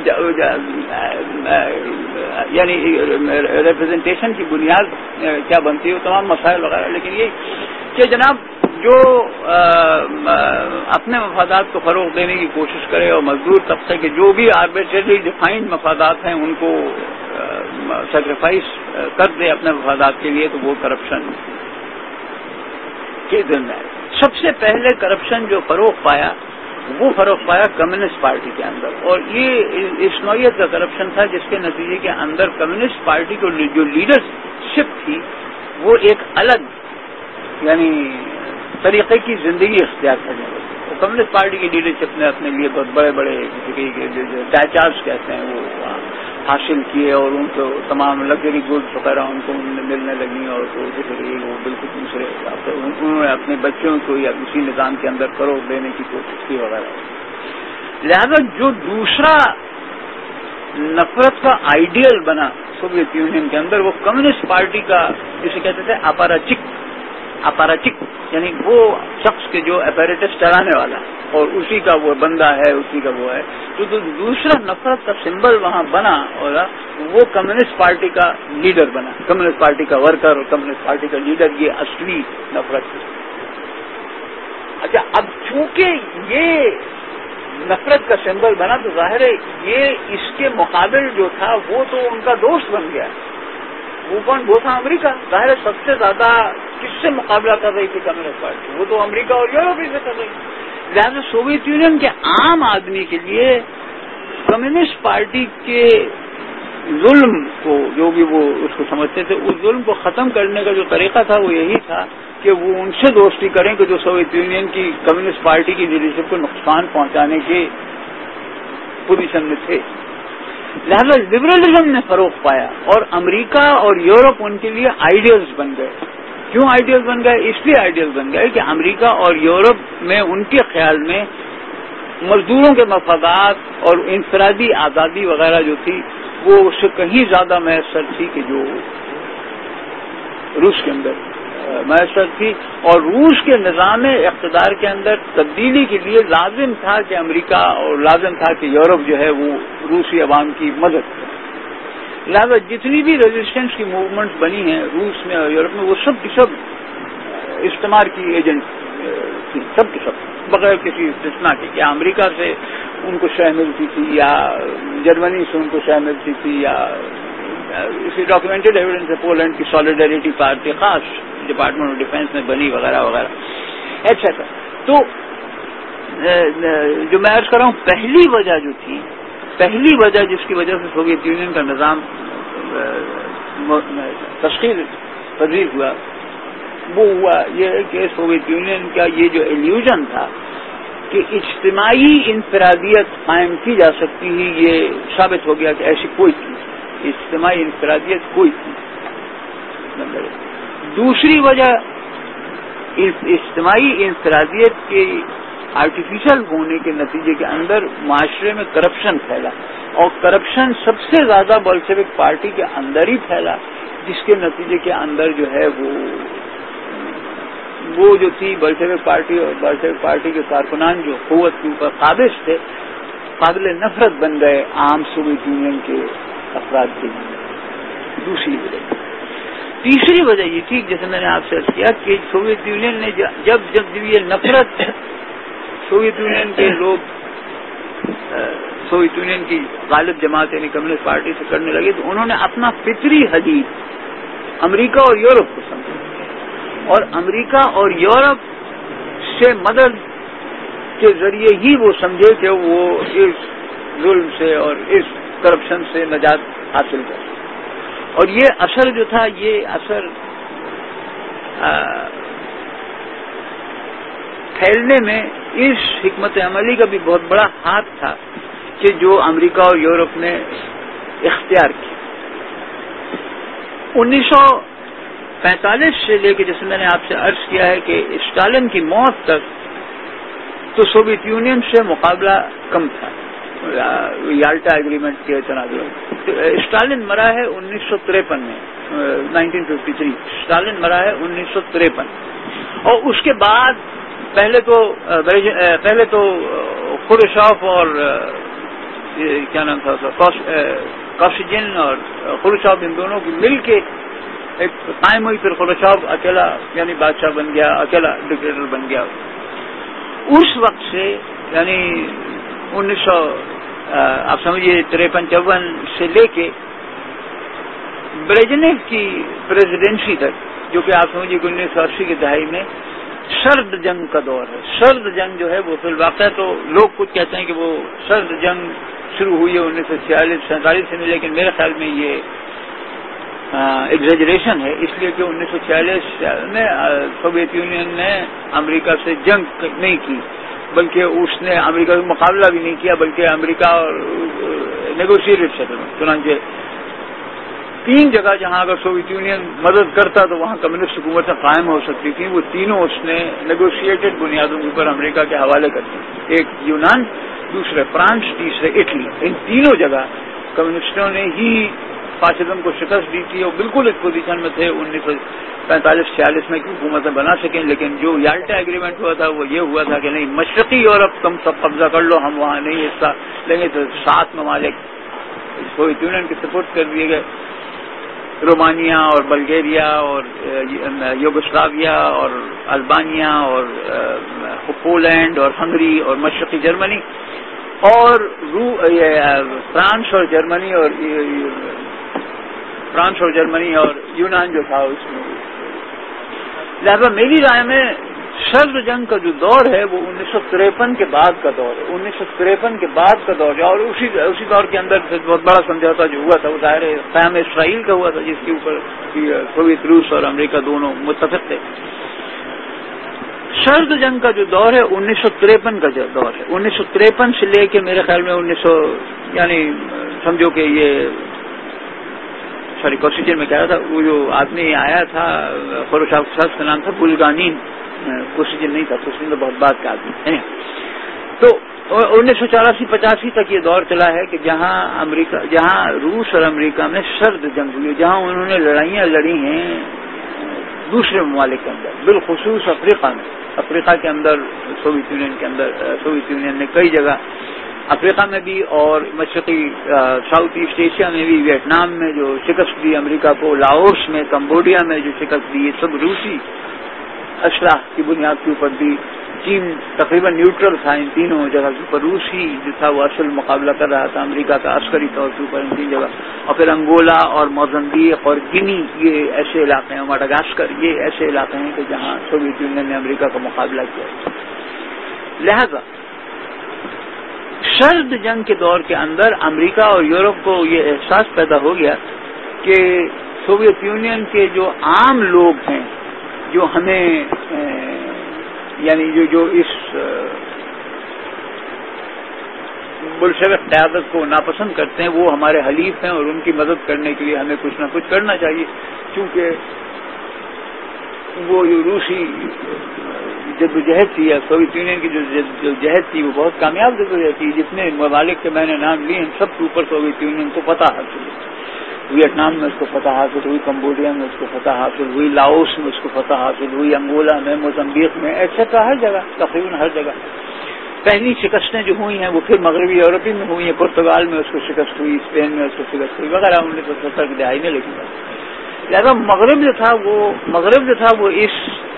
یعنی ریپرزنٹیشن کی بنیاد کیا بنتی ہے، وہ تمام مسائل وغیرہ، لیکن یہ کہ جناب جو اپنے مفادات کو فروغ دینے کی کوشش کرے اور مزدور طبقے کے جو بھی آربیٹریلی ڈیفائنڈ مفادات ہیں ان کو سیکریفائس کر دے اپنے مفادات کے لیے، تو وہ کرپشن کے ذمہ ہے۔ سب سے پہلے کرپشن جو فروغ پایا وہ فروغ پایا کمیونسٹ پارٹی کے اندر، اور یہ اس نوعیت کا کرپشن تھا جس کے نتیجے کے اندر کمیونسٹ پارٹی کو جو لیڈرشپ تھی وہ ایک الگ یعنی طریقے کی زندگی اختیار کرنے لگی۔ کمیونسٹ پارٹی کی لیڈرشپ نے اپنے لیے بہت بڑے بڑے ڈائچارج کہتے ہیں وہ حاصل کیے، اور ان کو تمام لگژری گڈس وغیرہ ان کو ملنے لگی، اور وہ بالکل دوسرے انہوں نے اپنے بچوں کو یا اسی نظام کے اندر فروغ دینے کی کوشش کی وغیرہ۔ لہذا جو دوسرا نفرت کا آئیڈیل بنا سوویت یونین کے اندر، وہ کمیونسٹ پارٹی کا جسے کہتے تھے اپاراچک، یعنی وہ شخص کے جو اپیریٹس چلانے والا اور اسی کا وہ بندہ ہے، اسی کا وہ ہے، تو دوسرا نفرت کا سمبل وہاں بنا، اور وہ کمیونسٹ پارٹی کا لیڈر بنا، کمیونسٹ پارٹی کا ورکر اور کمیونسٹ پارٹی کا لیڈر، یہ اصلی نفرت ہے۔ اچھا، اب چونکہ یہ نفرت کا سمبل بنا تو ظاہر ہے یہ اس کے مقابل جو تھا وہ تو ان کا دوست بن گیا۔ وہ تھا امریکہ۔ ظاہر ہے سب سے زیادہ کس سے مقابلہ کر رہی تھی کمیونسٹ پارٹی؟ وہ تو امریکہ اور یورپ ہی سے کر رہی تھی۔ لہٰذا سوویت یونین کے عام آدمی کے لیے کمیونسٹ پارٹی کے ظلم کو، جو بھی وہ اس کو سمجھتے تھے، اس ظلم کو ختم کرنے کا جو طریقہ تھا وہ یہی تھا کہ وہ ان سے دوستی کریں کہ جو سوویت یونین کی کمیونسٹ پارٹی کی لیڈرشپ کو نقصان پہنچانے کے پوزیشن میں تھے۔ لہذا لبرلزم نے فروغ پایا اور امریکہ اور یورپ ان کے لیے آئیڈیلز بن گئے۔ کیوں آئیڈیلز بن گئے؟ اس لیے آئیڈیلز بن گئے کہ امریکہ اور یورپ میں ان کے خیال میں مزدوروں کے مفادات اور انفرادی آزادی وغیرہ جو تھی وہ اس سے کہیں زیادہ میسر تھی کہ جو روس کے اندر میسر تھی، اور روس کے نظام اقتدار کے اندر تبدیلی کے لیے لازم تھا کہ امریکہ اور لازم تھا کہ یورپ جو ہے وہ روسی عوام کی مدد کرے۔ لہذا جتنی بھی ریزسٹنس کی موومنٹس بنی ہیں روس میں اور یورپ میں، وہ سب کی سب استعمار کی ایجنٹ تھی، سب کی سب بغیر کسی استثناء کے، کیا امریکہ سے ان کو شے ملتی تھی یا جرمنی سے ان کو شے ملتی تھی، یا اسی ڈاکیومنٹڈ ایویڈنس ہے پولینڈ کی سالیڈیرٹی پارٹی خاص ڈپارٹمنٹ آف ڈیفینس میں بنی وغیرہ وغیرہ ایٹسیٹرا۔ تو جو میں عرض کر رہا ہوں، پہلی وجہ جو تھی، پہلی وجہ جس کی وجہ سے سوویت یونین کا نظام تشکیل پذیر ہوا، وہ ہوا یہ ہے کہ سوویت یونین کا یہ جو ایلیوژن تھا کہ اجتماعی انفرادیت قائم کی جا سکتی ہے، یہ ثابت ہو گیا کہ ایسی کوئی چیز اجتماعی انفرادیت کوئی چیز۔ دوسری وجہ اجتماعی انفرادیت کے آرٹیفیشل ہونے کے نتیجے کے اندر معاشرے میں کرپشن پھیلا، اور کرپشن سب سے زیادہ بولشوک پارٹی کے اندر ہی پھیلا، جس کے نتیجے کے اندر جو ہے وہ جو تھی بولشوک پارٹی اور بولشوک پارٹی کے کارکنان جو قوت کے اوپر قابض تھے، قابل نفرت بن گئے عام سوویت یونین کے افراد کے لیے۔ دوسری وجہ، تیسری وجہ یہ تھی جیسے میں نے آپ سے عرض کیا کہ سوویت یونین نے جب یہ نفرت سوویت یونین کے لوگ سوویت یونین کی غالب جماعت یعنی کمیونسٹ پارٹی سے کرنے لگے، تو انہوں نے اپنا فطری حدیث امریکہ اور یورپ کو سمجھا، اور امریکہ اور یورپ سے مدد کے ذریعے ہی وہ سمجھے کہ وہ اس ظلم سے اور اس کرپشن سے نجات حاصل کر۔ اور یہ اثر جو تھا، یہ اثر پھیلنے میں اس حکمت عملی کا بھی بہت بڑا ہاتھ تھا کہ جو امریکہ اور یورپ نے اختیار کی۔ 1945 سے لے کے جیسے میں نے آپ سے عرض کیا ہے کہ اسٹالن کی موت تک تو سوویت یونین سے مقابلہ کم تھا، یالٹا ایگریمنٹ کے تناظر۔ اسٹالن مرا ہے 1953 میں، 1953 اسٹالن مرا ہے 1953، اور اس کے بعد پہلے تو خروشچوف اور کیا نام تھا کوسیجن اور خروشچوف، ان دونوں کی مل کے ایک قائم ہوئی، پھر خروشچوف اکیلا یعنی بادشاہ بن گیا، اکیلا ڈکٹیٹر بن گیا۔ اس وقت سے یعنی 1900 آپ سمجھیے 53-54 سے لے کے بریجنیو کی پریزیڈنسی تک، جو کہ آپ سمجھیے 1980 کی دہائی میں سرد جنگ کا دور ہے۔ سرد جنگ جو ہے وہ فی الواقع تو لوگ کچھ کہتے ہیں کہ وہ سرد جنگ شروع ہوئی ہے 1946-47 سے، لیکن میرے خیال میں یہ ایگزیجریشن ہے، اس لیے کہ 1946 میں سوویت یونین نے امریکہ سے جنگ نہیں کی، بلکہ اس نے امریکہ کا مقابلہ بھی نہیں کیا، بلکہ امریکہ نیگوشیٹڈ سیٹلمنٹ. چنانچہ 3 جگہ جہاں اگر سوویت یونین مدد کرتا تو وہاں کمیونسٹ حکومتیں قائم ہو سکتی تھیں، وہ تینوں اس نے نیگوشیٹڈ بنیادوں کے اوپر امریکہ کے حوالے کر دی. ایک یونان، دوسرے فرانس، تیسرے اٹلی. ان تینوں جگہ کمیونسٹوں نے ہی فاشزم کو شکست دی تھی اور بالکل ایک پوزیشن میں تھے 1945-46 میں کہ حکومتیں بنا سکیں. لیکن جو یالٹا ایگریمنٹ ہوا تھا وہ یہ ہوا تھا کہ نہیں، مشرقی یورپ تم سب قبضہ کر لو، ہم وہاں نہیں حصہ لیں گے. تو 7 ممالک سوویت یونین کے سپورٹ کر دیے گئے، رومانیہ اور بلگیریا اور یوگوسلاویا اور البانیہ اور پولینڈ اور ہنگری اور مشرقی جرمنی اور فرانس اور جرمنی اور یونان جو تھا اس میں. لہذا میری رائے میں سرد جنگ کا جو دور ہے وہ 1953 کے بعد کا دور ہے. 1953 کے بعد کا دور ہے اور اسی دور کے اندر بہت بڑا سمجھوتا جو ہوا تھا وہ ظاہر ہے قیام اسرائیل کا ہوا تھا، جس کے اوپر سوویت روس اور امریکہ دونوں متفق تھے. سرد جنگ کا جو دور ہے 1953 کا جو دور ہے، 1953 سے لے کے میرے خیال میں 1900 یعنی سمجھو کہ یہ کوسیجن میں کہہ رہا تھا، وہ جو آدمی آیا تھا خروشاف کا نام تھا بلگانین، کوسیجن نہیں تھا، کوسیجن تو بہت بعد کا آدمی ہے. تو 1984-85 تک یہ دور چلا ہے کہ جہاں روس اور امریکہ میں سرد جنگ ہوئی، جہاں انہوں نے لڑائیاں لڑی ہیں دوسرے ممالک کے اندر، بالخصوص افریقہ کے اندر سوویت یونین نے کئی جگہ افریقہ میں بھی اور مشرقی ساؤتھ ایسٹ ایشیا میں بھی، ویتنام میں جو شکست دی امریکہ کو، لاؤس میں، کمبوڈیا میں جو شکست دی، یہ سب روسی اسلحہ کی بنیاد کے اوپر دی. چین تقریباً نیوٹرل تھا ان تینوں جگہ کے اوپر، روسی جو تھا وہ اصل مقابلہ کر رہا تھا امریکہ کا عسکری طور کے اوپر ان 3 جگہ. اور پھر انگولا اور موزمبیق اور گنی، یہ ایسے علاقے ہیں، مڈغاسکر، یہ ایسے علاقے ہیں کہ جہاں سوویت یونین نے امریکہ کا مقابلہ کیا. لہذا سرد جنگ کے دور کے اندر امریکہ اور یورپ کو یہ احساس پیدا ہو گیا کہ سوویت یونین کے جو عام لوگ ہیں، جو ہمیں یعنی جو اس بلشوک قیادت کو ناپسند کرتے ہیں، وہ ہمارے حلیف ہیں اور ان کی مدد کرنے کے لیے ہمیں کچھ نہ کچھ کرنا چاہیے. کیونکہ وہ جو روسی جدوجہد تھی یا سوویت یونین کی جو جہد تھی وہ بہت کامیاب جدوجہد تھی. جتنے ممالک کے میں نے نام لیے ان سب کے اوپر سوویت یونین کو فتح حاصل ہوئی. ویتنام میں اس کو فتح حاصل ہوئی، کمبوڈیا میں اس کو فتح حاصل ہوئی، لاؤس میں اس کو فتح حاصل ہوئی، انگولا میں، موزمبیق میں، ایسا ہر جگہ، تقریباً ہر جگہ. پہلی شکستیں جو ہوئی ہیں وہ پھر مغربی یورپی میں ہوئی ہیں. پرتگال میں اس کو شکست ہوئی، اسپین میں اس کو شکست ہوئی وغیرہ 1970 کی دہائی میں. لیکن لہٰذا مغرب جو تھا وہ اس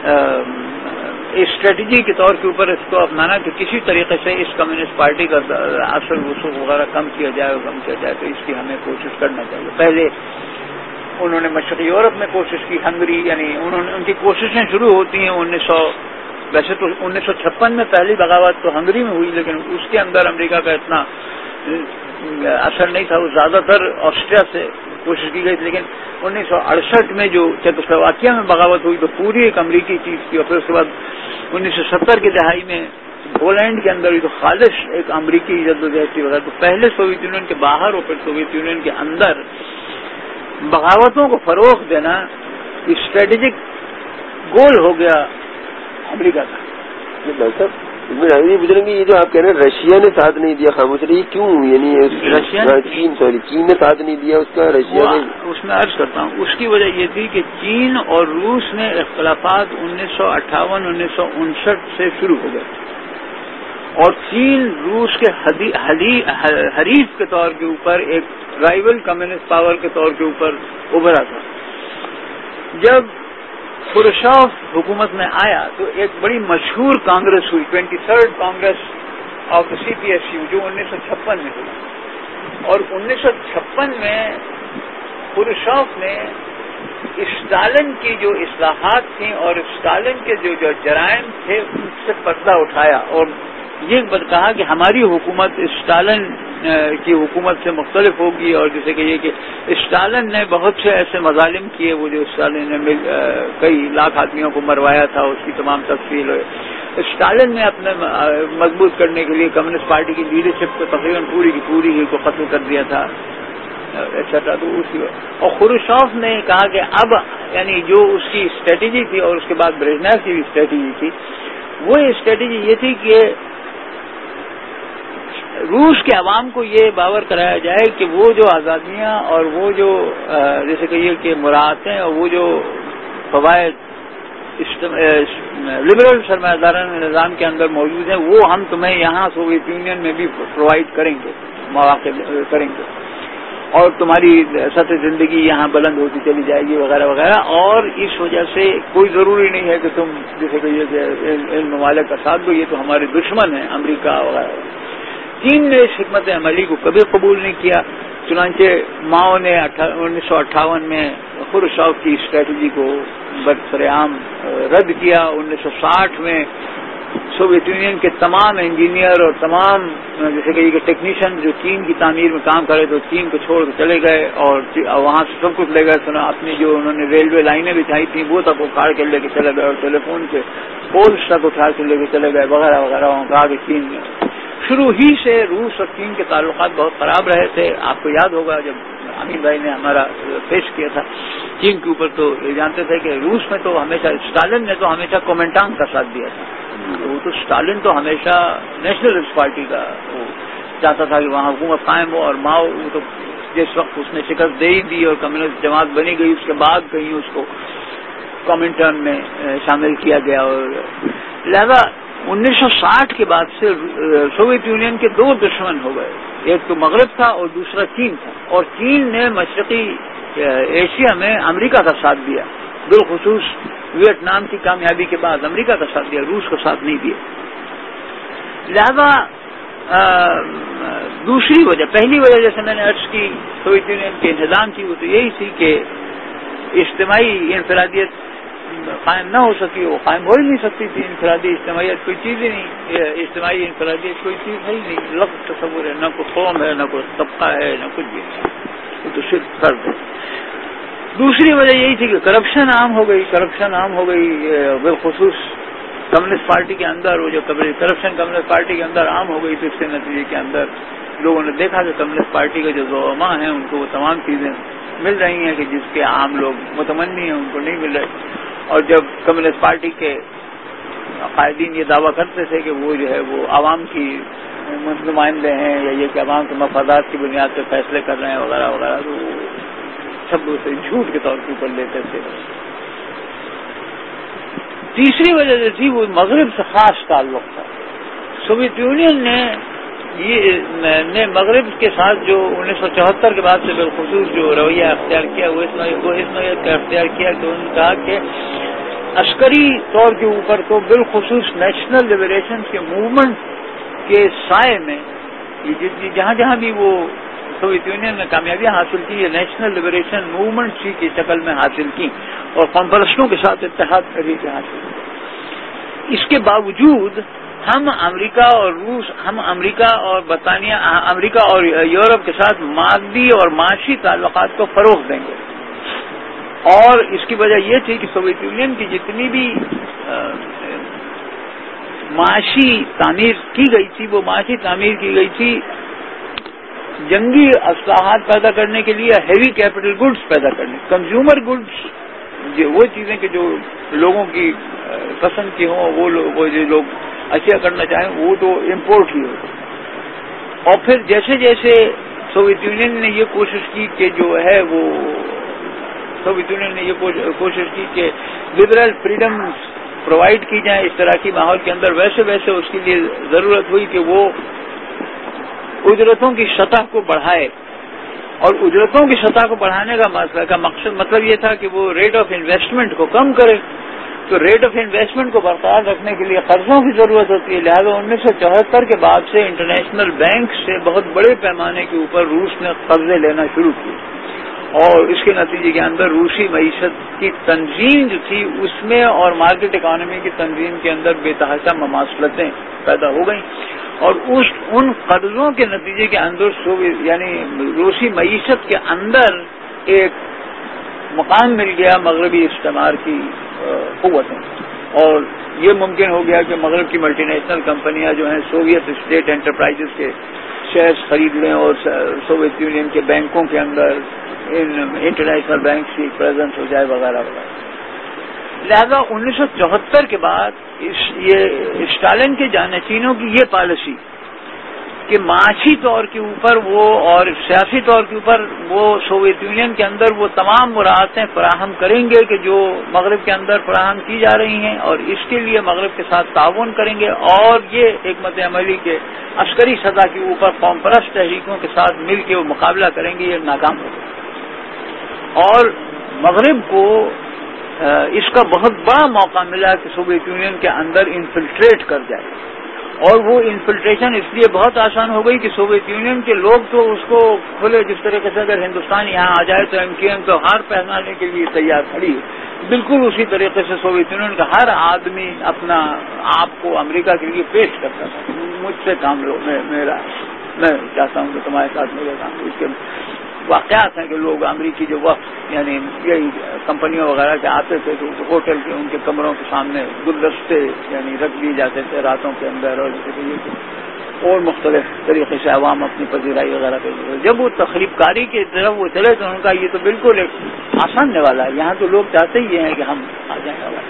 اسٹریٹجی کے طور کے اوپر اس کو اپنانا کہ کسی طریقے سے اس کمیونسٹ پارٹی کا اثر وسوخ وغیرہ کم کیا جائے تو اس کی ہمیں کوشش کرنا چاہیے. پہلے انہوں نے مشرقی یورپ میں کوشش کی، ہنگری، یعنی ان کی کوششیں شروع ہوتی ہیں ویسے تو 1956 میں پہلی بغاوت تو ہنگری میں ہوئی، لیکن اس کے اندر امریکہ کا اتنا اثر نہیں تھا. وہ زیادہ تر آسٹریا سے کوشش کی گئی. لیکن 1968 میں جو چیکوسلوواکیہ میں بغاوت ہوئی تو پوری ایک امریکی چیز تھی. اور پھر اس کے بعد 1970 کی دہائی میں پولینڈ کے اندر تو خالص ایک امریکی جدوجہد تھی وغیرہ. تو پہلے سوویت یونین کے باہر اور پھر سوویت یونین کے اندر بغاوتوں کو فروغ دینا اسٹریٹجک گول ہو گیا امریکہ کا. ڈاکٹر صاحب گزریں گے، یہ جو آپ کہہ رہے ہیں رشیا نے ساتھ نہیں دیا خاموش رہی، کیوں؟ یعنی چین نے ساتھ نہیں دیا اس کا، رشیا نے. اس میں عرض کرتا ہوں اس کی وجہ یہ تھی کہ چین اور روس میں اختلافات 1958-1959 سے شروع ہو گئے اور چین روس کے حریف کے طور کے اوپر ایک رائیول کمیونسٹ پاور کے طور کے اوپر ابھرا تھا. جب خروشچوف حکومت میں آیا تو ایک بڑی مشہور کانگریس ہوئی، 23rd congress of C P S U, جو 1956 میں ہوئی. اور 1956 میں خروشچوف نے اسٹالن کی جو اصلاحات تھیں اور اسٹالن کے جو جرائم تھے ان سے پردہ اٹھایا اور یہ کہا کہ ہماری حکومت اسٹالن کی حکومت سے مختلف ہوگی. اور جیسے کہ یہ کہ اسٹالن نے بہت سے ایسے مظالم کیے، وہ جو اسٹالن نے کئی لاکھ آدمیوں کو مروایا تھا، اس کی تمام تفصیل اسٹالن نے اپنے مضبوط کرنے کے لیے کمیونسٹ پارٹی کی لیڈرشپ کو تقریباً پوری کی پوری ہی کو قتل کر دیا تھا ایٹسٹرا. تو اسی اور خروشچوف نے کہا کہ اب یعنی جو اس کی اسٹریٹجی تھی اور اس کے بعد بریزنیف کی بھی اسٹریٹجی تھی، وہ اسٹریٹجی یہ تھی کہ روس کے عوام کو یہ باور کرایا جائے کہ وہ جو آزادیاں اور وہ جو جیسے کہیے کہ مراعاتیں اور وہ جو فوائد لبرل سرمایہ دارانہ نظام کے اندر موجود ہیں وہ ہم تمہیں یہاں سوویت یونین میں بھی پرووائڈ کریں گے، مواقع کریں گے، اور تمہاری سطح زندگی یہاں بلند ہوتی چلی جائے گی وغیرہ وغیرہ. اور اس وجہ سے کوئی ضروری نہیں ہے کہ تم جیسے کہیے کہ ان ممالک کا ساتھ دو، یہ تو ہمارے دشمن ہیں امریکہ وغیرہ. چین نے اس حکمت عملی کو کبھی قبول نہیں کیا، چنانچہ ماؤ نے 1958 میں خروشچوف کی اسٹریٹجی کو برسر عام رد کیا. 1960 میں سوویت یونین کے تمام انجینئر اور تمام جیسے کہ ٹیکنیشین جو چین کی تعمیر میں کام کرے تو چین کو چھوڑ کے چلے گئے اور وہاں سے سب کچھ لے گئے. سنا اپنی جو انہوں نے ریلوے لائنیں بچھائی تھیں وہ تک اکھاڑ کے لے کے چلے گئے اور ٹیلی فون کے پولس تک اٹھا کے لے کے چلے گئے وغیرہ وغیرہ. وہاں کہا کہ چین میں شروع ہی سے روس اور چین کے تعلقات بہت خراب رہے تھے. آپ کو یاد ہوگا جب امین بھائی نے ہمارا پیش کیا تھا چین کے اوپر تو یہ جانتے تھے کہ روس میں تو ہمیشہ اسٹالن نے تو ہمیشہ کومنٹان کا ساتھ دیا تھا. وہ تو اسٹالن تو ہمیشہ نیشنلسٹ پارٹی کا وہ چاہتا تھا کہ وہاں حکومت قائم ہو، اور ماؤ تو جس وقت اس نے شکست دے ہی دی اور کمیونسٹ جماعت بنی گئی اس کے بعد کہیں اس کو کومنٹان میں شامل کیا گیا. اور لہذا 1960 کے بعد سے سوویت یونین کے دو دشمن ہو گئے، ایک تو مغرب تھا اور دوسرا چین تھا. اور چین نے مشرقی ایشیا میں امریکہ کا ساتھ دیا، بالخصوص ویتنام کی کامیابی کے بعد امریکہ کا ساتھ دیا، روس کا ساتھ نہیں دیا. لہذا دوسری وجہ، پہلی وجہ جیسے میں نے عرض کی سوویت یونین کے انہدام کی، وہ تو یہی تھی کہ اجتماعی انفرادیت قائم نہ ہو سکی، وہ قائم ہو ہی نہیں سکتی تھی. انفرادی اجتماعیت کوئی چیز ہی نہیں، اجتماعی انفرادیت کوئی چیز ہے ہی نہیں، لفظ تصور ہے، نہ کوئی قوم ہے، نہ کوئی طبقہ ہے، نہ کچھ بھی نہیں، وہ تو صرف فرد ہے. دوسری وجہ یہی تھی کہ کرپشن عام ہو گئی، بالخصوص کمیونسٹ پارٹی کے اندر. وہ جو کرپشن کمیونسٹ پارٹی کے اندر عام ہو گئی تو اس کے نتیجے کے اندر لوگوں نے دیکھا کہ کمیونسٹ پارٹی کے جو زعماء ہیں ان کو وہ تمام چیزیں مل رہی ہیں کہ جس کے عام لوگ متمنی ہیں ان کو نہیں مل رہے. اور جب کمیونسٹ پارٹی کے قائدین یہ دعویٰ کرتے تھے کہ وہ جو ہے وہ عوام کی نمائندے ہیں یا یہ کہ عوام کے مفادات کی بنیاد پہ فیصلے کر رہے ہیں وغیرہ وغیرہ، تو سب اسے جھوٹ کے طور کے اوپر لیتے تھے. تیسری وجہ جو تھی وہ مغرب سے خاص تعلق تھا. سوویت یونین نے مغرب کے ساتھ جو 1974 کے بعد سے بالخصوص جو رویہ اختیار کیا وہ اس نوعیت کا اختیار کیا کہ انہوں نے کہا کہ عسکری طور کے اوپر تو بالخصوص نیشنل لبریشن کے موومنٹ کے سائے میں جہاں جہاں بھی وہ سوویت یونین نے کامیابیاں حاصل کی، یہ نیشنل لبریشن موومنٹ کی شکل میں حاصل کی اور قوم پرستوں کے ساتھ اتحاد کری کے حاصل کی. اس کے باوجود ہم امریکہ اور برطانیہ، امریکہ اور یورپ کے ساتھ مادی اور معاشی تعلقات کو فروغ دیں گے. اور اس کی وجہ یہ تھی کہ سوویت یونین کی جتنی بھی معاشی تعمیر کی گئی تھی وہ معاشی تعمیر کی گئی تھی جنگی اصلاحات پیدا کرنے کے لیے، ہیوی کیپٹل گڈز پیدا کرنے. کنزیومر گڈز وہ چیزیں کہ جو لوگوں کی پسند کی ہوں، وہ جو لوگ اشیاء کرنا چاہیں وہ تو امپورٹ ہی ہو. اور پھر جیسے جیسے سوویت یونین نے یہ کوشش کی کہ جو ہے وہ کوشش کی کہ لبرل فریڈمز پرووائڈ کی جائیں اس طرح کی ماحول کے اندر، ویسے ویسے اس کے لیے ضرورت ہوئی کہ وہ اجرتوں کی سطح کو بڑھائے. اور اجرتوں کی سطح کو بڑھانے کا مطلب یہ تھا کہ وہ ریٹ آف انویسٹمنٹ کو کم کرے. تو ریٹ آف انویسٹمنٹ کو برقرار رکھنے کے لیے قرضوں کی ضرورت ہوتی ہے. لہذا 1974 کے بعد سے انٹرنیشنل بینک سے بہت بڑے پیمانے کے اوپر روس نے قرضے لینا شروع کیے اور اس کے نتیجے کے اندر روسی معیشت کی تنظیم جو تھی اس میں اور مارکیٹ اکانومی کی تنظیم کے اندر بے تحاشا مماثلتیں پیدا ہو گئیں. اور ان قرضوں کے نتیجے کے اندر یعنی روسی معیشت کے اندر ایک مقام مل گیا مغربی استعمار کی قوتوں. اور یہ ممکن ہو گیا کہ مغرب کی ملٹی نیشنل کمپنیاں جو ہیں سوویت اسٹیٹ انٹرپرائزز کے شیئرز خرید لیں اور سوویت یونین کے بینکوں کے اندر انٹرنیشنل بینک کی پریزنس ہو جائے وغیرہ وغیرہ. لہذا 1974 کے بعد یہ اسٹالن کے جانشینوں کی یہ پالیسی کہ معاشی طور کے اوپر وہ اور سیاسی طور کے اوپر وہ سوویت یونین کے اندر وہ تمام مراعاتیں فراہم کریں گے کہ جو مغرب کے اندر فراہم کی جا رہی ہیں، اور اس کے لیے مغرب کے ساتھ تعاون کریں گے، اور یہ حکمت عملی کے عسکری سطح کے اوپر قوم پرست تحریکوں کے ساتھ مل کے وہ مقابلہ کریں گے، یہ ناکام ہوگا. اور مغرب کو اس کا بہت بڑا موقع ملا کہ سوویت یونین کے اندر انفلٹریٹ کر جائے، اور وہ انفلٹریشن اس لیے بہت آسان ہو گئی کہ سوویت یونین کے لوگ تو اس کو کھلے، جس طریقے سے اگر ہندوستان یہاں آ جائے تو MKN تو ہار پہنانے کے لیے تیار کھڑی، بالکل اسی طریقے سے سوویت یونین کا ہر آدمی اپنا آپ کو امریکہ کے لیے پیش کرتا تھا. مجھ سے کام لو، میں چاہتا ہوں کہ تمہارے ساتھ میرے کام. اس کے واقعات ہیں کہ لوگ امریکی جو وقت یعنی یہی کمپنیوں وغیرہ کے آتے تھے تو ہوٹل کے ان کے کمروں کے سامنے گلدستے یعنی رکھ دیے جاتے تھے راتوں کے اندر، اور مختلف طریقے سے عوام اپنی پذیرائی وغیرہ کرتے تھے. جب وہ تخریب کاری کی طرف وہ چلے تو ان کا یہ تو بالکل ایک آسان والا ہے، یہاں تو لوگ چاہتے ہی ہیں کہ ہم آ جائیں گے.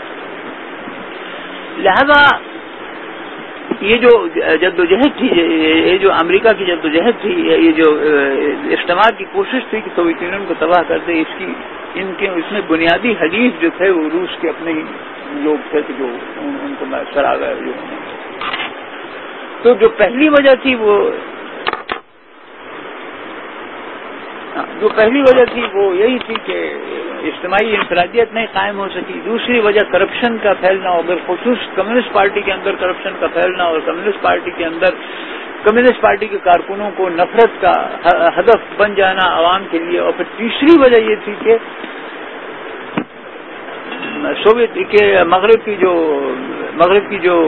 لہذا یہ جو جدوجہد تھی، یہ جو امریکہ کی جدوجہد تھی، یہ جو استعمار کی کوشش تھی کہ سوویت یونین کو تباہ کر دے، اس میں بنیادی حریف جو تھے وہ روس کے اپنے ہی لوگ تھے کہ جو ان کو میسر آ گئے. تو جو پہلی وجہ تھی وہ یہی تھی کہ اجتماعی انفرادیت نہیں قائم ہو سکی. دوسری وجہ کرپشن کا پھیلنا، اور بالخصوص کمیونسٹ پارٹی کے اندر کرپشن کا پھیلنا، اور کمیونسٹ پارٹی کے اندر کمیونسٹ پارٹی کے کارکنوں کو نفرت کا ہدف بن جانا عوام کے لیے. اور پھر تیسری وجہ یہ تھی کہ سوویت کے مغرب کی جو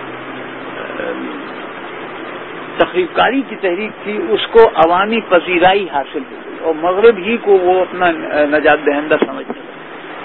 تخریب کاری کی تحریک تھی اس کو عوامی پذیرائی حاصل ہو گئی، اور مغرب ہی کو وہ اپنا نجات دہندہ سمجھتے ہیں.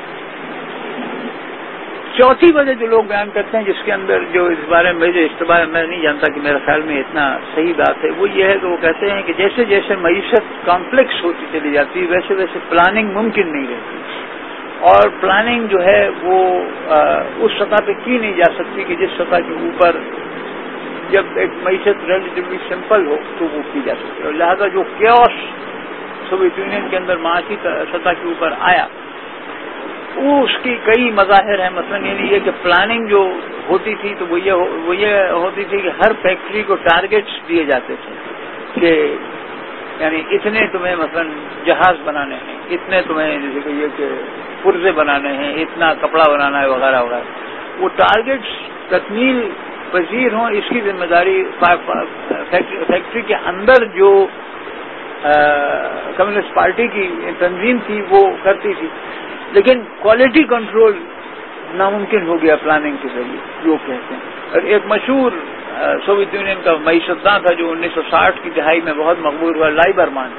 چوتھی وجہ جو لوگ بیان کرتے ہیں، جس کے اندر جو اس بارے میں میں نہیں جانتا کہ میرے خیال میں اتنا صحیح بات ہے، وہ یہ ہے کہ وہ کہتے ہیں کہ جیسے جیسے معیشت کمپلیکس ہوتی چلی جاتی ویسے ویسے پلاننگ ممکن نہیں رہتی، اور پلاننگ جو ہے وہ اس سطح پہ کی نہیں جا سکتی کہ جس سطح کے اوپر جب ایک معیشت ریلیٹیولی سمپل ہو تو وہ کی جا سکتی ہے. اور لہذا جو کیوس سوویت یونین کے اندر معاشی سطح کے اوپر آیا وہ اس کی کئی مظاہر ہیں. مثلا یعنی یہ کہ پلاننگ جو ہوتی تھی تو وہ یہ ہوتی تھی کہ ہر فیکٹری کو ٹارگیٹس دیے جاتے تھے کہ یعنی اتنے تمہیں مثلا جہاز بنانے ہیں، اتنے تمہیں جیسے کہ یہ کہ پرزے بنانے ہیں، اتنا کپڑا بنانا ہے وغیرہ وغیرہ. وہ ٹارگیٹس تکمیل پذیر ہوں اس کی ذمہ داری فیکٹری کے اندر جو کمیونسٹ پارٹی کی تنظیم تھی وہ کرتی تھی. لیکن کوالٹی کنٹرول ناممکن ہو گیا پلاننگ کے ذریعے جو کہتے ہیں. اور ایک مشہور سوویت یونین کا معیشتداں تھا جو 1960 کی دہائی میں بہت مقبول ہوا، لائبرمان،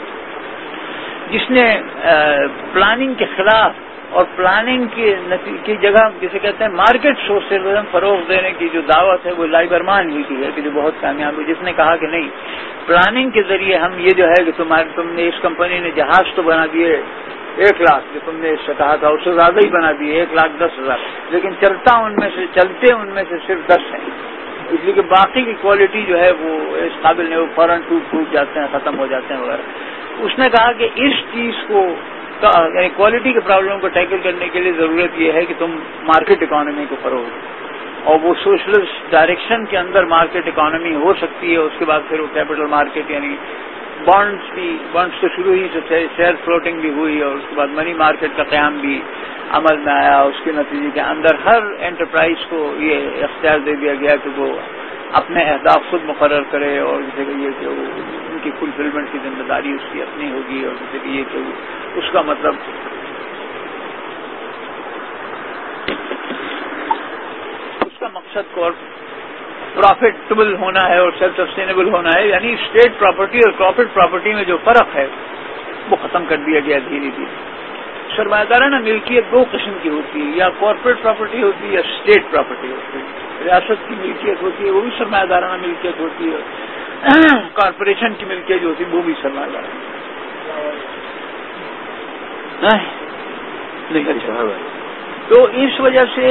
جس نے پلاننگ کے خلاف اور پلاننگ کی جگہ جسے کہتے ہیں مارکیٹ سوشلزم فروغ دینے کی جو دعوت ہے وہ لائبرمان ہی کی ہے کہ جو بہت کامیاب ہوئی، جس نے کہا کہ نہیں، پلاننگ کے ذریعے ہم یہ جو ہے کہ تم نے اس کمپنی نے جہاز تو بنا دیے 1 لاکھ جو تم نے اس سے کہا تھا، اس سے زیادہ ہی بنا دیے 1,10,000، لیکن چلتے ان میں سے صرف 10 ہیں، اس لیے کہ باقی کی کوالٹی جو ہے وہ اس قابل نہیں، وہ فوراً ٹوٹ جاتے ہیں، ختم ہو جاتے ہیں وغیرہ. اس نے کہا کہ اس چیز کو یعنی کوالٹی کے پرابلم کو ٹیکل کرنے کے لیے ضرورت یہ ہے کہ تم مارکیٹ اکانومی کو فروغ دو، اور وہ سوشلسٹ ڈائریکشن کے اندر مارکیٹ اکانومی ہو سکتی ہے. اس کے بعد پھر وہ کیپٹل مارکیٹ یعنی بانڈس تو شروع ہی سے شیئر فلوٹنگ بھی ہوئی، اور اس کے بعد منی مارکیٹ کا قیام بھی عمل میں آیا. اس کے نتیجے کے اندر ہر انٹرپرائز کو یہ اختیار دے دیا گیا کہ وہ اپنے اہداف خود مقرر کرے، اور جیسے کہ یہ کہ ان کی فلفلمنٹ کی ذمہ داری اس کی اپنی ہوگی، اور جیسے کہ یہ کہ اس کا مطلب اس کا مقصد کو پروفیٹیبل ہونا ہے اور سیلف سسٹینیبل ہونا ہے. یعنی اسٹیٹ پراپرٹی اور کارپوریٹ پراپرٹی میں جو فرق ہے وہ ختم کر دیا گیا دھیرے دھیرے. سرمایہ دارانہ ملکیت دو قسم کی ہوتی ہے، یا کارپوریٹ پراپرٹی ہوتی ہے یا اسٹیٹ پراپرٹی ہوتی ہے۔ ریاست کی ملکیت ہوتی ہے وہ بھی سرمایہ دارانہ ملکیت ہوتی ہے، کارپوریشن کی ملکیت جو ہوتی ہے وہ بھی سرمایہ دارانہ۔ تو اس وجہ سے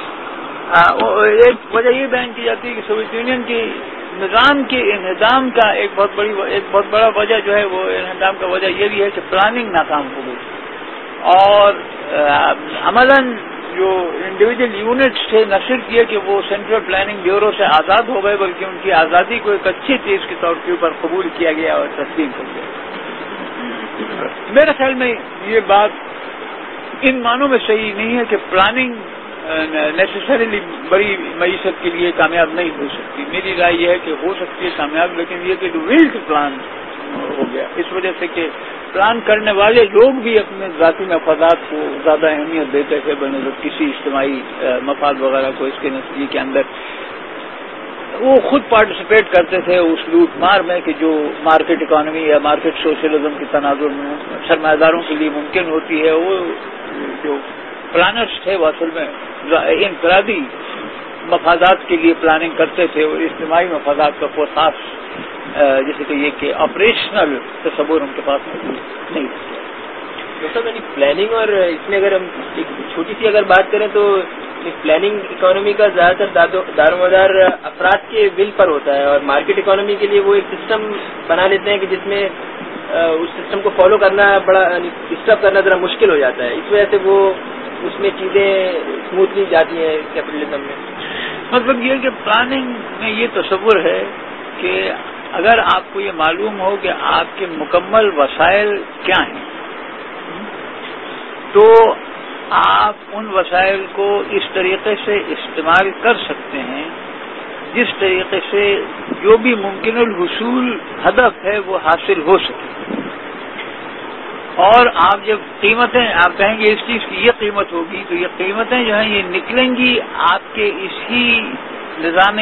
ایک وجہ یہ بیان کی جاتی ہے کہ سوویت یونین کی نظام کے انہدام کا ایک بہت بڑا وجہ جو ہے وہ انہدام کا وجہ یہ بھی ہے کہ پلاننگ ناکام ہو گئی، اور عملاً جو انڈیویجل یونٹس تھے نہ صرف یہ کہ وہ سینٹرل پلاننگ بیورو سے آزاد ہو گئے بلکہ ان کی آزادی کو ایک اچھی چیز کے طور کے اوپر قبول کیا گیا اور تسلیم کر گیا۔ میرے خیال میں یہ بات ان معنوں میں صحیح نہیں ہے کہ پلاننگ نیسسریلی بڑی معیشت کے لیے کامیاب نہیں ہو سکتی۔ میری رائے یہ ہے کہ ہو سکتی ہے کامیاب، لیکن یہ کہ ول ٹو پلان ہو گیا، اس وجہ سے کہ پلان کرنے والے لوگ بھی اپنے ذاتی مفادات کو زیادہ اہمیت دیتے تھے بنسبت کسی اجتماعی مفاد وغیرہ کو۔ اس کے نتیجے کے اندر وہ خود پارٹیسپیٹ کرتے تھے اس لوٹ مار میں کہ جو مارکیٹ اکانومی یا مارکیٹ سوشلزم کے تناظر میں سرمایہ داروں کے لیے ممکن ہوتی ہے۔ وہ جو پلانرز تھے وہ اصل میں انفرادی مفادات کے لیے پلاننگ کرتے تھے اور اجتماعی مفادات کا کوئی خاص جیسے کہ یہ کہ آپریشنل تصور ان کے پاس نہیں تھا۔ ڈاکٹر یعنی پلاننگ اور اس میں اگر ہم ایک چھوٹی سی اگر بات کریں تو پلاننگ اکانومی کا زیادہ تر دار و مدار افراد کے ول پر ہوتا ہے، اور مارکیٹ اکانومی کے لیے وہ ایک سسٹم بنا لیتے ہیں کہ جس میں اس سسٹم کو فالو کرنا بڑا ڈسٹرب کرنا ذرا مشکل ہو جاتا ہے، اس وجہ سے وہ اس میں چیزیں اسموتھلی جاتی ہیں کیپٹلزم میں۔ مطلب یہ کہ پلاننگ میں یہ تصور ہے کہ اگر آپ کو یہ معلوم ہو کہ آپ کے مکمل وسائل کیا ہیں تو آپ ان وسائل کو اس طریقے سے استعمال کر سکتے ہیں جس طریقے سے جو بھی ممکن الحصول ہدف ہے وہ حاصل ہو سکے۔ اور آپ جب قیمتیں آپ کہیں گے اس چیز کی یہ قیمت ہوگی تو یہ قیمتیں جو ہیں یہ نکلیں گی آپ کے اسی نظام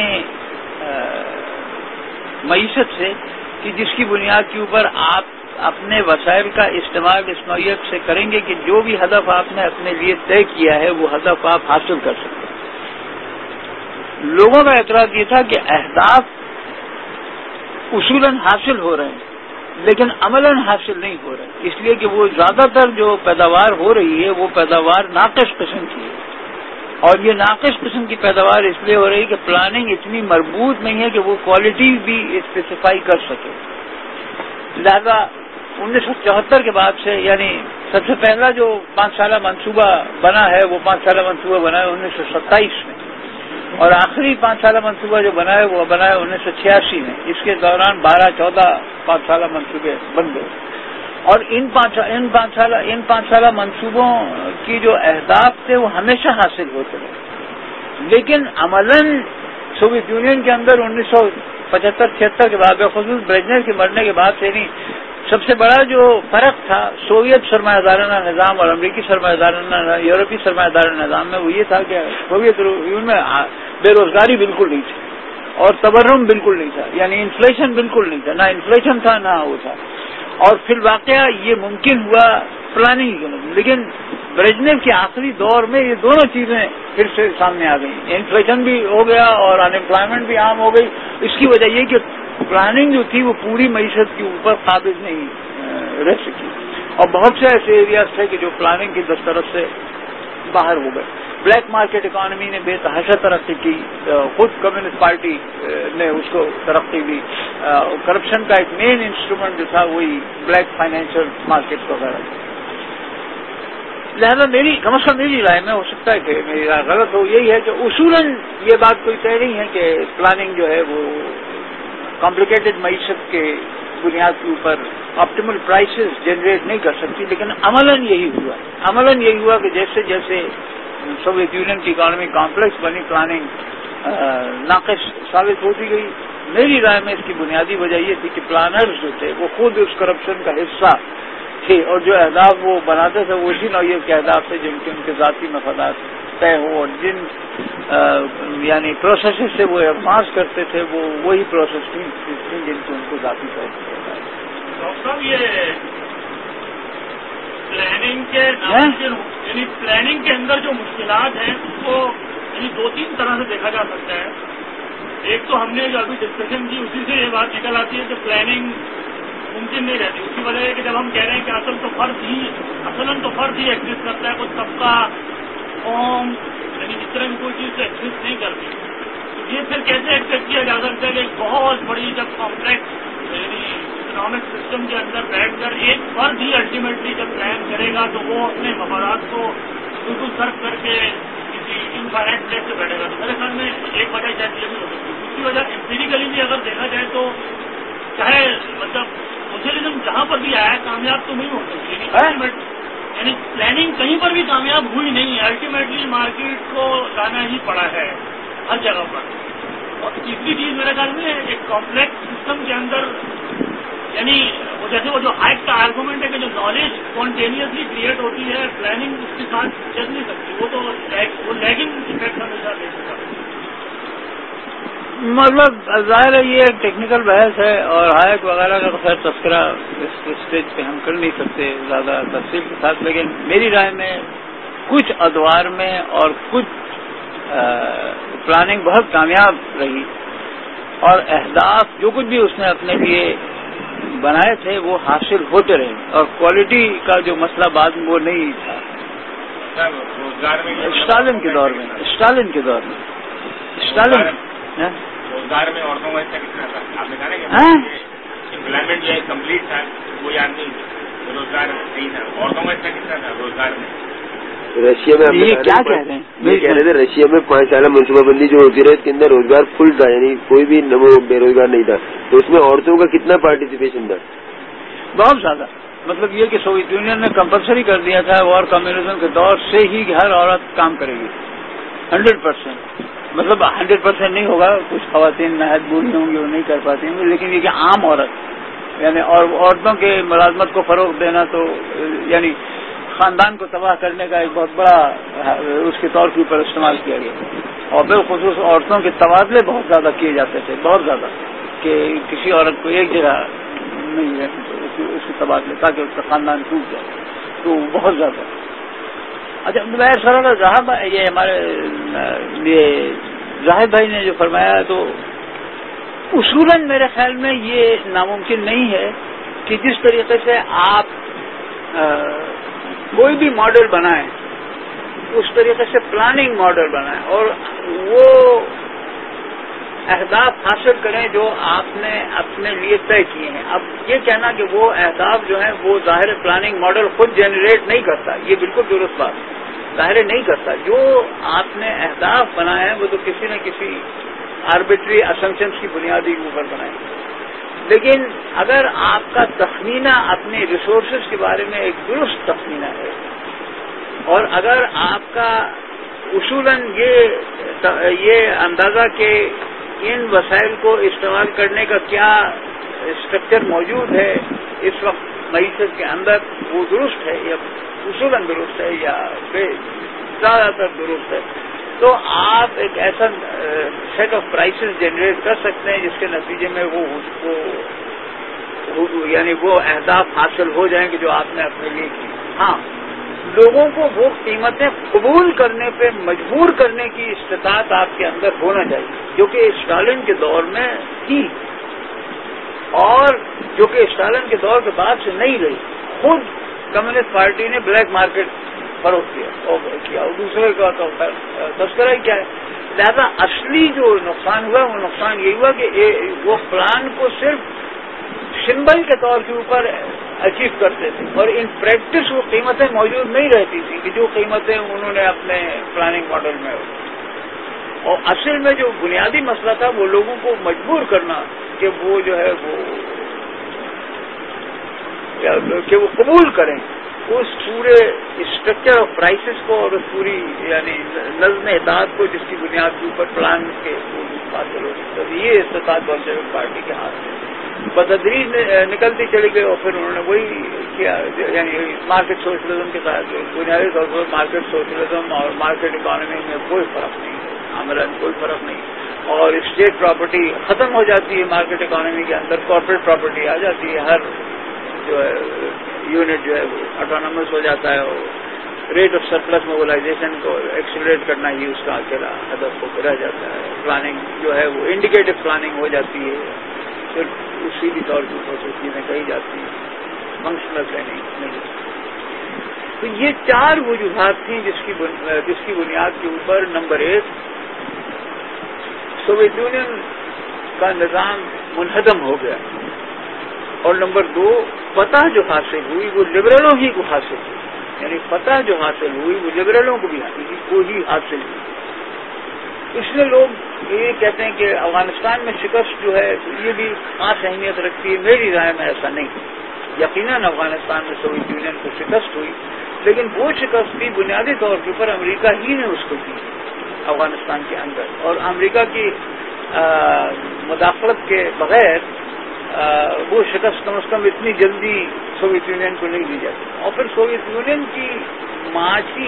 معیشت سے کہ جس کی بنیاد کے اوپر آپ اپنے وسائل کا استعمال اس نوعیت سے کریں گے کہ جو بھی ہدف آپ نے اپنے لیے طے کیا ہے وہ ہدف آپ حاصل کر سکیں۔ لوگوں کا اعتراض یہ تھا کہ اہداف اصولاً حاصل ہو رہے ہیں لیکن عملاً حاصل نہیں ہو رہے، اس لیے کہ وہ زیادہ تر جو پیداوار ہو رہی ہے وہ پیداوار ناقص قسم کی ہے، اور یہ ناقص قسم کی پیداوار اس لیے ہو رہی ہے کہ پلاننگ اتنی مربوط نہیں ہے کہ وہ کوالٹی بھی اسپیسیفائی کر سکے۔ لہذا 1974 کے بعد سے یعنی سب سے پہلا جو 5 سالہ منصوبہ بنا ہے وہ 5 سالہ منصوبہ بنا ہے 1927 میں، اور آخری 5 سالہ منصوبہ جو بنا ہے وہ بنا ہے 1986 میں۔ اس کے دوران 12-14 5 سالہ منصوبے بن گئے، اور ان 5 سالہ منصوبوں کی جو اہداف تھے وہ ہمیشہ حاصل ہوتے رہے، لیکن عملاً سوویت یونین کے اندر 1975-76 کے بعد بخصوص بریجنیو کے مرنے کے بعد سے نہیں، سب سے بڑا جو فرق تھا سوویت سرمایہ دارانہ نظام اور امریکی سرمایہ دارانہ یورپی سرمایہ دارانہ نظام میں وہ یہ تھا کہ سوویت یونین میں بے روزگاری بالکل نہیں تھی اور تورم بالکل نہیں تھا، یعنی انفلیشن بالکل نہیں تھا، نہ انفلیشن تھا نہ وہ تھا، اور پھر واقعہ یہ ممکن ہوا پلاننگ کے مطلب۔ لیکن بریجنیو کے آخری دور میں یہ دونوں چیزیں پھر سے سامنے آ گئی، انفلیشن بھی ہو گیا اور ان امپلائمنٹ بھی عام ہو گئی۔ اس کی وجہ یہ کہ پلاننگ جو تھی وہ پوری معیشت کے اوپر قابض نہیں رہ سکی، اور بہت سے ایسے ایریاز تھے کہ جو پلاننگ کی دسترس سے باہر ہو گئے۔ بلیک مارکیٹ اکانومی نے بے تحاشا ترقی کی، خود کمیونسٹ پارٹی نے اس کو ترقی دی، کرپشن کا ایک مین انسٹرومنٹ جو تھا وہی بلیک فائنینشیل مارکیٹ وغیرہ۔ لہذا کم از کم میری رائے میں، ہو سکتا ہے کہ میری رائے غلط ہو، یہی ہے کہ اصولاً یہ بات کوئی طے نہیں ہے کہ پلاننگ جو ہے وہ کمپلیکیٹڈ معیشت کے بنیاد کے اوپر آپٹیمل پرائسز جنریٹ نہیں کر سکتی، لیکن عملاً یہی ہوا کہ جیسے جیسے سوویت یونین کی اکانومی کمپلیکس بنی پلاننگ ناقص ثابت ہوتی گئی۔ میری رائے میں اس کی بنیادی وجہ یہ تھی کہ پلانرز جو تھے وہ خود اس کرپشن کا حصہ تھے، اور جو اہداف وہ بناتے تھے وہ اسی نوعیت کے اہداف تھے جن کے ان کے ذاتی مفادات طے ہو، اور جن یعنی پروسیسز سے وہ ایڈوانس کرتے تھے وہ وہی پروسیس تھیں جن کو ان کو ذاتی طور پر ہوتا ہے۔ ڈاکٹر صاحب یہ پلاننگ کے یعنی پلاننگ کے اندر جو مشکلات ہیں اس کو یعنی 2-3 طرح سے دیکھا جا سکتا ہے. ایک تو ہم نے جو ابھی ڈسکشن کی اسی سے یہ بات نکل آتی ہے کہ پلاننگ ممکن نہیں رہتی. اس کی وجہ ہے کہ جب ہم کہہ رہے ہیں کہ اصلاً تو فرد ہی ایگزسٹ کرتا ہے, کوئی طبقہ قوم یعنی اس طرح کی کوئی چیز ایگزسٹ نہیں کرتی. تو یہ پھر کیسے ایکسپٹ کیا جا سکتا ہے کہ ایک بہت بڑی جب کمپلیکس یعنی اکنامک سسٹم کے اندر بیٹھ کر ایک فرد ہی الٹیمیٹلی جب پلان کرے گا تو وہ اپنے مفادات کو بالکل سرف کر کے کسی انفائنائٹ پلیس سے بیٹھے گا. تو میرے خیال میں ایک وجہ شاید یہ بھی ہو سکتی ہے. دوسری وجہ امپیریکلی بھی اگر دیکھا جائے تو چاہے مطلب سوشلزم جہاں پر بھی آیا کامیاب تو نہیں ہو سکتی. یعنی پلاننگ کہیں پر بھی کامیاب ہوئی نہیں ہے. الٹیمیٹلی مارکیٹ کو لانا ہی پڑا ہے ہر جگہ پر. اور تیسری چیز میرے خیال میں ایک کمپلیکس سسٹم کے اندر یعنی وہ جیسے وہ جو ہائٹ کا آرگومنٹ ہے کہ جو نالج اسپونٹینیسلی کریٹ ہوتی ہے پلاننگ اس کے ساتھ چل نہیں سکتی. وہ تو لیگنگ افیکٹ ہمیشہ دے سکتا. مطلب ظاہر ہے یہ ایک ٹیکنیکل بحث ہے اور ہائیک وغیرہ کا خیر تذکرہ اس اسٹیج پہ ہم کر نہیں سکتے زیادہ تفصیل کے ساتھ. لیکن میری رائے میں کچھ ادوار میں اور کچھ پلاننگ بہت کامیاب رہی اور اہداف جو کچھ بھی اس نے اپنے لیے بنائے تھے وہ حاصل ہوتے رہے اور کوالٹی کا جو مسئلہ بعد میں وہ نہیں تھا. اسٹالن کے دور میں روزگار میں عورتوں کا حصہ کتنا تھا؟ آپ نے کہا نا کہ امپلائمنٹ جو ہے کمپلیٹ تھا, کوئی آدمی روزگار نہیں تھا. عورتوں کا حصہ کتنا تھا روزگار میں؟ رشیا میں یہ کیا کہہ رہے ہیں؟ یہ کہہ رہے تھے رشیا میں 5 سالہ منصوبہ بندی جو ہوتی رہی اس کے اندر روزگار فل تھا, یعنی کوئی بھی بے روزگار نہیں تھا. تو اس میں عورتوں کا کتنا پارٹیسپیشن تھا؟ بہت زیادہ. مطلب یہ کہ سوویت یونین نے کمپلسری کر دیا تھا وار کمیونزم کے دور سے ہی کہ ہر عورت کام کرے گی 100%. مطلب 100% نہیں ہوگا, کچھ خواتین نہایت بوڑھی ہوں گی وہ نہیں کر پاتی ہوں گی, لیکن یہ کہ عام عورت یعنی اور عورتوں کے ملازمت کو فروغ دینا تو یعنی خاندان کو تباہ کرنے کا ایک بہت بڑا اس کے طور کے اوپر استعمال کیا گیا. اور بالخصوص عورتوں کے تبادلے بہت زیادہ کیے جاتے تھے, بہت زیادہ, کہ کسی عورت کو ایک جگہ نہیں رہنے اس کے تبادلے تاکہ اس کا خاندان ٹوٹ جائے. تو بہت زیادہ. اچھا میں سر زاہد یہ ہمارے یہ زاہد بھائی نے جو فرمایا تو اصولاً میرے خیال میں یہ ناممکن نہیں ہے کہ جس طریقے سے آپ کوئی بھی ماڈل بنائیں اس طریقے سے پلاننگ ماڈل بنائیں اور وہ اہداف حاصل کریں جو آپ نے اپنے لیے طے کیے ہیں. اب یہ کہنا کہ وہ اہداف جو ہیں وہ ظاہر پلاننگ ماڈل خود جنریٹ نہیں کرتا, یہ بالکل درست بات ظاہر نہیں کرتا. جو آپ نے اہداف بنائے ہیں وہ تو کسی نہ کسی آربیٹری اسمپشنز کی بنیادی کے اوپر بنائے. لیکن اگر آپ کا تخمینہ اپنے ریسورسز کے بارے میں ایک درست تخمینہ ہے اور اگر آپ کا اصولاً یہ اندازہ کہ ان وسائل کو استعمال کرنے کا کیا اسٹرکچر موجود ہے اس وقت معیشت کے اندر وہ درست ہے یا اصولاً درست ہے یا زیادہ تر درست ہے, تو آپ ایک ایسا سیٹ آف پرائسز جنریٹ کر سکتے ہیں جس کے نتیجے میں یعنی وہ اہداف حاصل ہو جائیں گے جو آپ نے اپنے لیے کی. ہاں, لوگوں کو وہ قیمتیں قبول کرنے پہ مجبور کرنے کی استطاعت آپ کے اندر ہونا چاہیے جو کہ اسٹالن کے دور میں تھی اور جو کہ اسٹالن کے دور کے بعد سے نہیں رہی. خود کمیونسٹ پارٹی نے بلیک مارکیٹ فروخت کیا اور دوسرے کا تو تذکرہ ہی کیا ہے. لہذا اصلی جو نقصان ہوا وہ نقصان یہی ہوا کہ وہ پلان کو صرف سمبل کے طور کے اوپر اچیو کرتے تھے اور ان پریکٹس وہ قیمتیں موجود نہیں رہتی تھی کہ جو قیمتیں انہوں نے اپنے پلاننگ ماڈل میں. اور اصل میں جو بنیادی مسئلہ تھا وہ لوگوں کو مجبور کرنا کہ وہ جو ہے وہ قبول کریں اس پورے اسٹرکچر آف پرائسز کو اور اس پوری یعنی نظم اطاعت کو جس کی بنیاد کے اوپر پلان کے حاصل ہو سکتا ہے. یہ استطاعت بولشوک پارٹی کے ہاتھ میں بتدریج نکلتی چلی گئی اور پھر انہوں نے وہی کیا یعنی مارکیٹ سوشلزم کے ساتھ بنیادی طور پر مارکیٹ سوشلزم اور مارکیٹ اکانومی میں کوئی فرق نہیں ہے, عملاً کوئی فرق نہیں. اور اسٹیٹ پراپرٹی ختم ہو جاتی ہے مارکیٹ اکانومی کے اندر, کارپوریٹ پراپرٹی آ جاتی ہے. ہر جو ہے یونٹ جو ہے وہ آٹونومس ہو جاتا ہے اور ریٹ آف سرپلس موبلائزیشن کو ایکسیلریٹ کرنا ہی اس کا اکیلا ہدف ہو رہ جاتا ہے. پلاننگ جو ہے وہ انڈیکیٹو پلاننگ ہو جاتی ہے, پھر اسی بھی طور پر بہت چیزیں کہی جاتی ہیں, فنکشنل پلاننگ نہیں. تو یہ 4 وجوہات تھیں جس کی بنیاد کے اوپر نمبر 1 سوویت یونین کا نظام منہدم ہو گیا, اور نمبر 2 فتح جو حاصل ہوئی وہ لبرلوں ہی کو حاصل ہوئی, یعنی فتح جو حاصل ہوئی وہ لبرلوں کو ہی حاصل ہوئی. اس لیے لوگ یہ کہتے ہیں کہ افغانستان میں شکست جو ہے یہ بھی خاص اہمیت رکھتی ہے. میری رائے میں ایسا نہیں. یقیناً افغانستان میں سوویت یونین کو شکست ہوئی, لیکن وہ شکست بھی بنیادی طور کے اوپر امریکہ ہی نے اس کو دی افغانستان کے اندر, اور امریکہ کی مداخلت کے بغیر وہ شکست کم از کم اتنی جلدی سوویت یونین کو نہیں دی جاتی. اور پھر سوویت یونین کی معاشی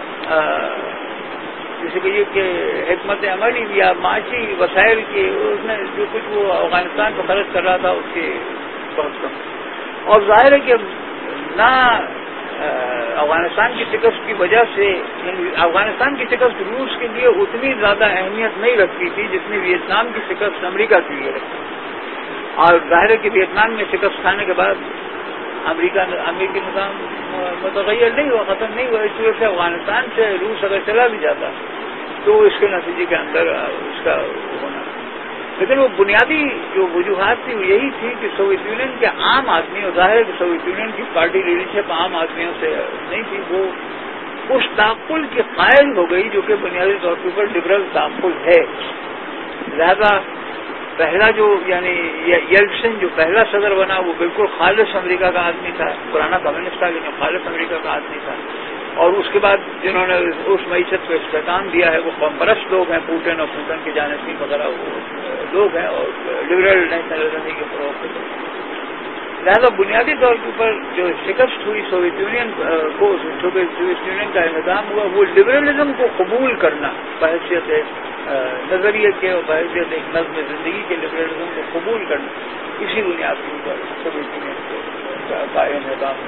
جیسے کہ یہ کہ حکمت عملی یا معاشی وسائل کے اس نے جو کچھ وہ افغانستان کو خرچ کر رہا تھا اس کے بہت کم, اور ظاہر ہے کہ نہ افغانستان کی شکست کی وجہ سے, یعنی افغانستان کی شکست روس کے لیے اتنی زیادہ اہمیت نہیں رکھتی تھی جتنی ویتنام کی شکست امریکہ کے لیے رکھتی. اور ظاہر ہے کہ ویتنام میں شکست کھانے کے بعد امریکی نظام متغیر نہیں ہوا, ختم نہیں ہوا. اس وجہ سے افغانستان سے روس اگر چلا بھی جاتا تو اس کے نتیجے کے اندر اس کا ہونا, لیکن وہ بنیادی جو وجوہات تھی وہ یہی تھی کہ سوویت یونین کے عام آدمی, اور ظاہر ہے کہ سوویت یونین کی پارٹی لیڈرشپ عام آدمیوں سے نہیں تھی, وہ اس تعقل کی قائل ہو گئی جو کہ بنیادی طور کے اوپر لبرل تعقل ہے. لہذا پہلا جو یعنی یلسن جو پہلا صدر بنا وہ بالکل خالص امریکہ کا آدمی تھا, پرانا کمیونسٹ تھا لیکن خالص امریکہ کا آدمی تھا. اور اس کے بعد جنہوں نے اس معیشت کو اختتام دیا ہے وہ قوم پرست لوگ ہیں, پوٹن اور پوٹن کے جانشین وغیرہ وہ لوگ ہیں, اور لبرل نیشنلزم کے فروغ کے لوگ. لہذا بنیادی طور کے اوپر جو شکست ہوئی سوویت یونین کو, سوویت یونین کا انہدام ہوا, وہ لبرلزم کو قبول کرنا بحیثیت نظریے کے اور بحیثیت ایک نظم زندگی کے لبرلزم کو قبول کرنا, اسی بنیاد کے اوپر سوویت یونین کا انہدام.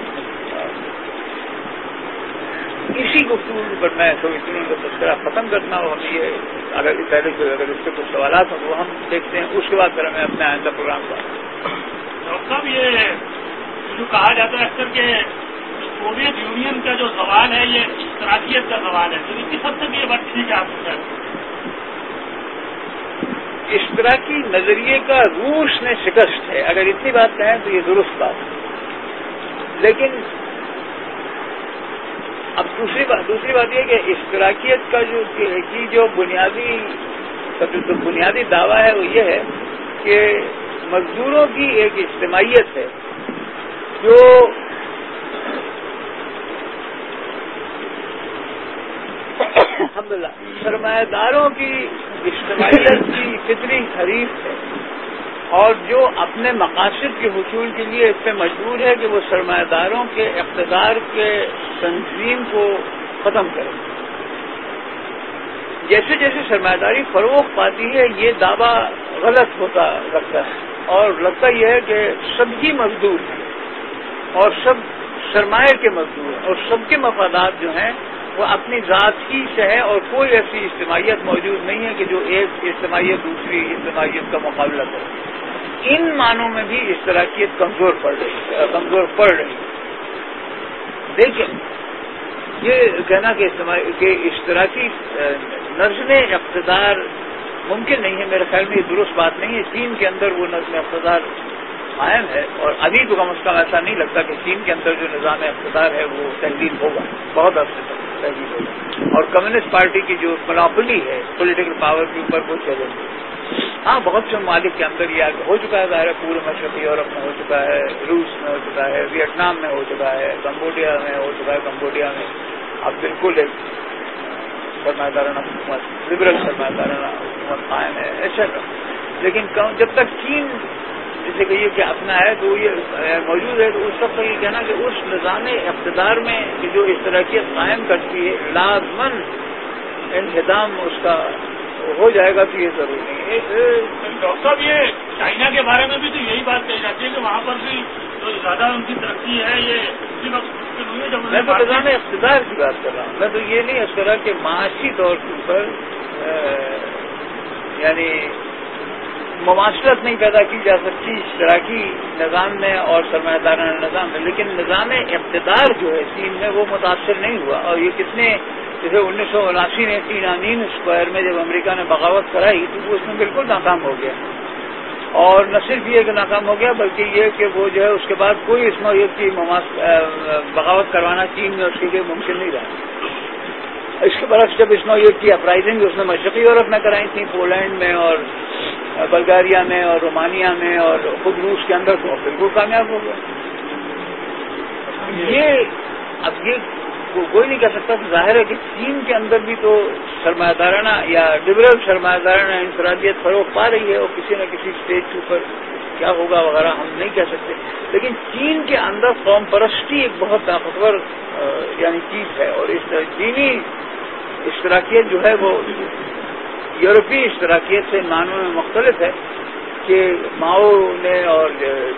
اسی گفتگو پر میں سوویت یونین کا تذکرہ ختم کرنا, اور ہم یہ اگر پہلے اگر اس سے کچھ سوالات ہوں تو ہم دیکھتے ہیں, اس کے بعد پھر ہمیں اپنے آئندہ پروگرام کا. ڈاکٹر صاحب یہ جو کہا جاتا ہے اکثر کہ سوویت یونین کا جو سوال ہے یہ اشتراکیت کا سوال ہے, تو اس کی سب سے یہ بات ٹھیک ہے آپ سے اشتراکی نظریے کا روس نے شکست ہے, اگر اتنی بات کہیں تو یہ درست بات ہے. لیکن اب دوسری بات یہ کہ اشتراکیت کا جو بنیادی دعویٰ ہے وہ یہ ہے کہ مزدوروں کی ایک اجتماعیت ہے جو الحمدللہ سرمایہ داروں کی اجتماعیت کی فطری حریف ہے, اور جو اپنے مقاصد کے حصول کے لیے اس پہ مجبور ہے کہ وہ سرمایہ داروں کے اقتدار کے تنظیم کو ختم کرے. جیسے جیسے سرمایہ داری فروغ پاتی ہے یہ دعویٰ غلط ہوتا لگتا ہے, اور لگتا یہ ہے کہ سب کی مزدور ہیں اور سب سرمایہ کے مزدور ہیں, اور سب کے مفادات جو ہیں وہ اپنی ذات ہی سے ہے, اور کوئی ایسی اجتماعیت موجود نہیں ہے کہ جو ایک اجتماعیت دوسری اجتماعیت کا مقابلہ کرے. ان معنوں میں بھی اشتراکیت کمزور پڑ رہی. لیکن یہ کہنا کہ اشتراکی نظم اقتدار ممکن نہیں ہے, میرے خیال میں یہ درست بات نہیں ہے. چین کے اندر وہ نظم اقتدار قائم ہے, اور ابھی تو کم از کم ایسا نہیں لگتا کہ چین کے اندر جو نظام اقتدار ہے وہ تحلیل ہوگا, بہت عرصے تک تحلیل ہوگا. اور کمیونسٹ پارٹی کی جو مونوپولی ہے پولیٹیکل پاور کے اوپر وہ چیلنج ہے. ہاں بہت سے ممالک کے اندر یہ ہو چکا ہے, ظاہر ہے پورے مشرقی یورپ میں ہو چکا ہے, روس میں ہو چکا ہے, ویتنام میں ہو چکا ہے, کمبوڈیا میں ہو چکا ہے. کمبوڈیا میں اب بالکل ایک سرمایہ دارانہ حکومت, لبرل سرمایہ دارانہ حکومت قائم ہے, ایسا. لیکن جب تک چین جسے کہیے کہ اپنا ہے تو یہ موجود ہے, تو اس وقت یہ کہنا کہ اس نظام اقتدار میں جو اشتراکیت قائم کرتی ہے لازماً انہدام اس کا ہو جائے گا, تو یہ ضروری نہیں ہے. ڈاکٹر صاحب یہ چائنا کے بارے میں بھی تو یہی بات کہی جاتی ہے کہ وہاں پر بھی تو زیادہ ان کی ترقی ہے یہ اسی وقت ممکن ہوئی ہے جب میں تو نظام اقتدار کی بات کر رہا ہوں. میں تو یہ نہیں اس طرح کہ معاشی طور کے اوپر یعنی مماثلت نہیں پیدا کی جا سکتی اشتراکی نظام میں اور سرمایہ دارانہ نظام میں، لیکن نظام اقتدار جو ہے چین میں وہ متاثر نہیں ہوا. اور یہ کتنے جیسے 1979 میں 3 امین اسکوائر میں جب امریکہ نے بغاوت کرائی تو وہ اس میں بالکل ناکام ہو گیا. اور نہ صرف یہ کہ ناکام ہو گیا بلکہ یہ کہ وہ جو ہے اس کے بعد کوئی اس نوعیت کی بغاوت کروانا چین میں اس کے لیے ممکن نہیں رہا. اس کے برعکس جب اس نوعیت کی اپرائزنگ اس نے مشرقی یورپ میں کرائی تھی، پولینڈ میں اور بلغاریہ میں اور رومانیہ میں اور خود روس کے اندر، تو بالکل کامیاب ہو گیا. یہ کوئی نہیں کہہ سکتا. ظاہر ہے کہ چین کے اندر بھی تو سرمایہ دارانہ یا لبرل سرمایہ دارانہ انفرادیت فروغ پا رہی ہے، اور کسی نہ کسی اسٹیج کے اوپر کیا ہوگا وغیرہ ہم نہیں کہہ سکتے. لیکن چین کے اندر قوم پرستی ایک بہت طاقتور یعنی چیز ہے، اور اس چینی اشتراکیت جو ہے وہ یورپی اشتراکیت سے معنوں میں مختلف ہے کہ ماؤ نے اور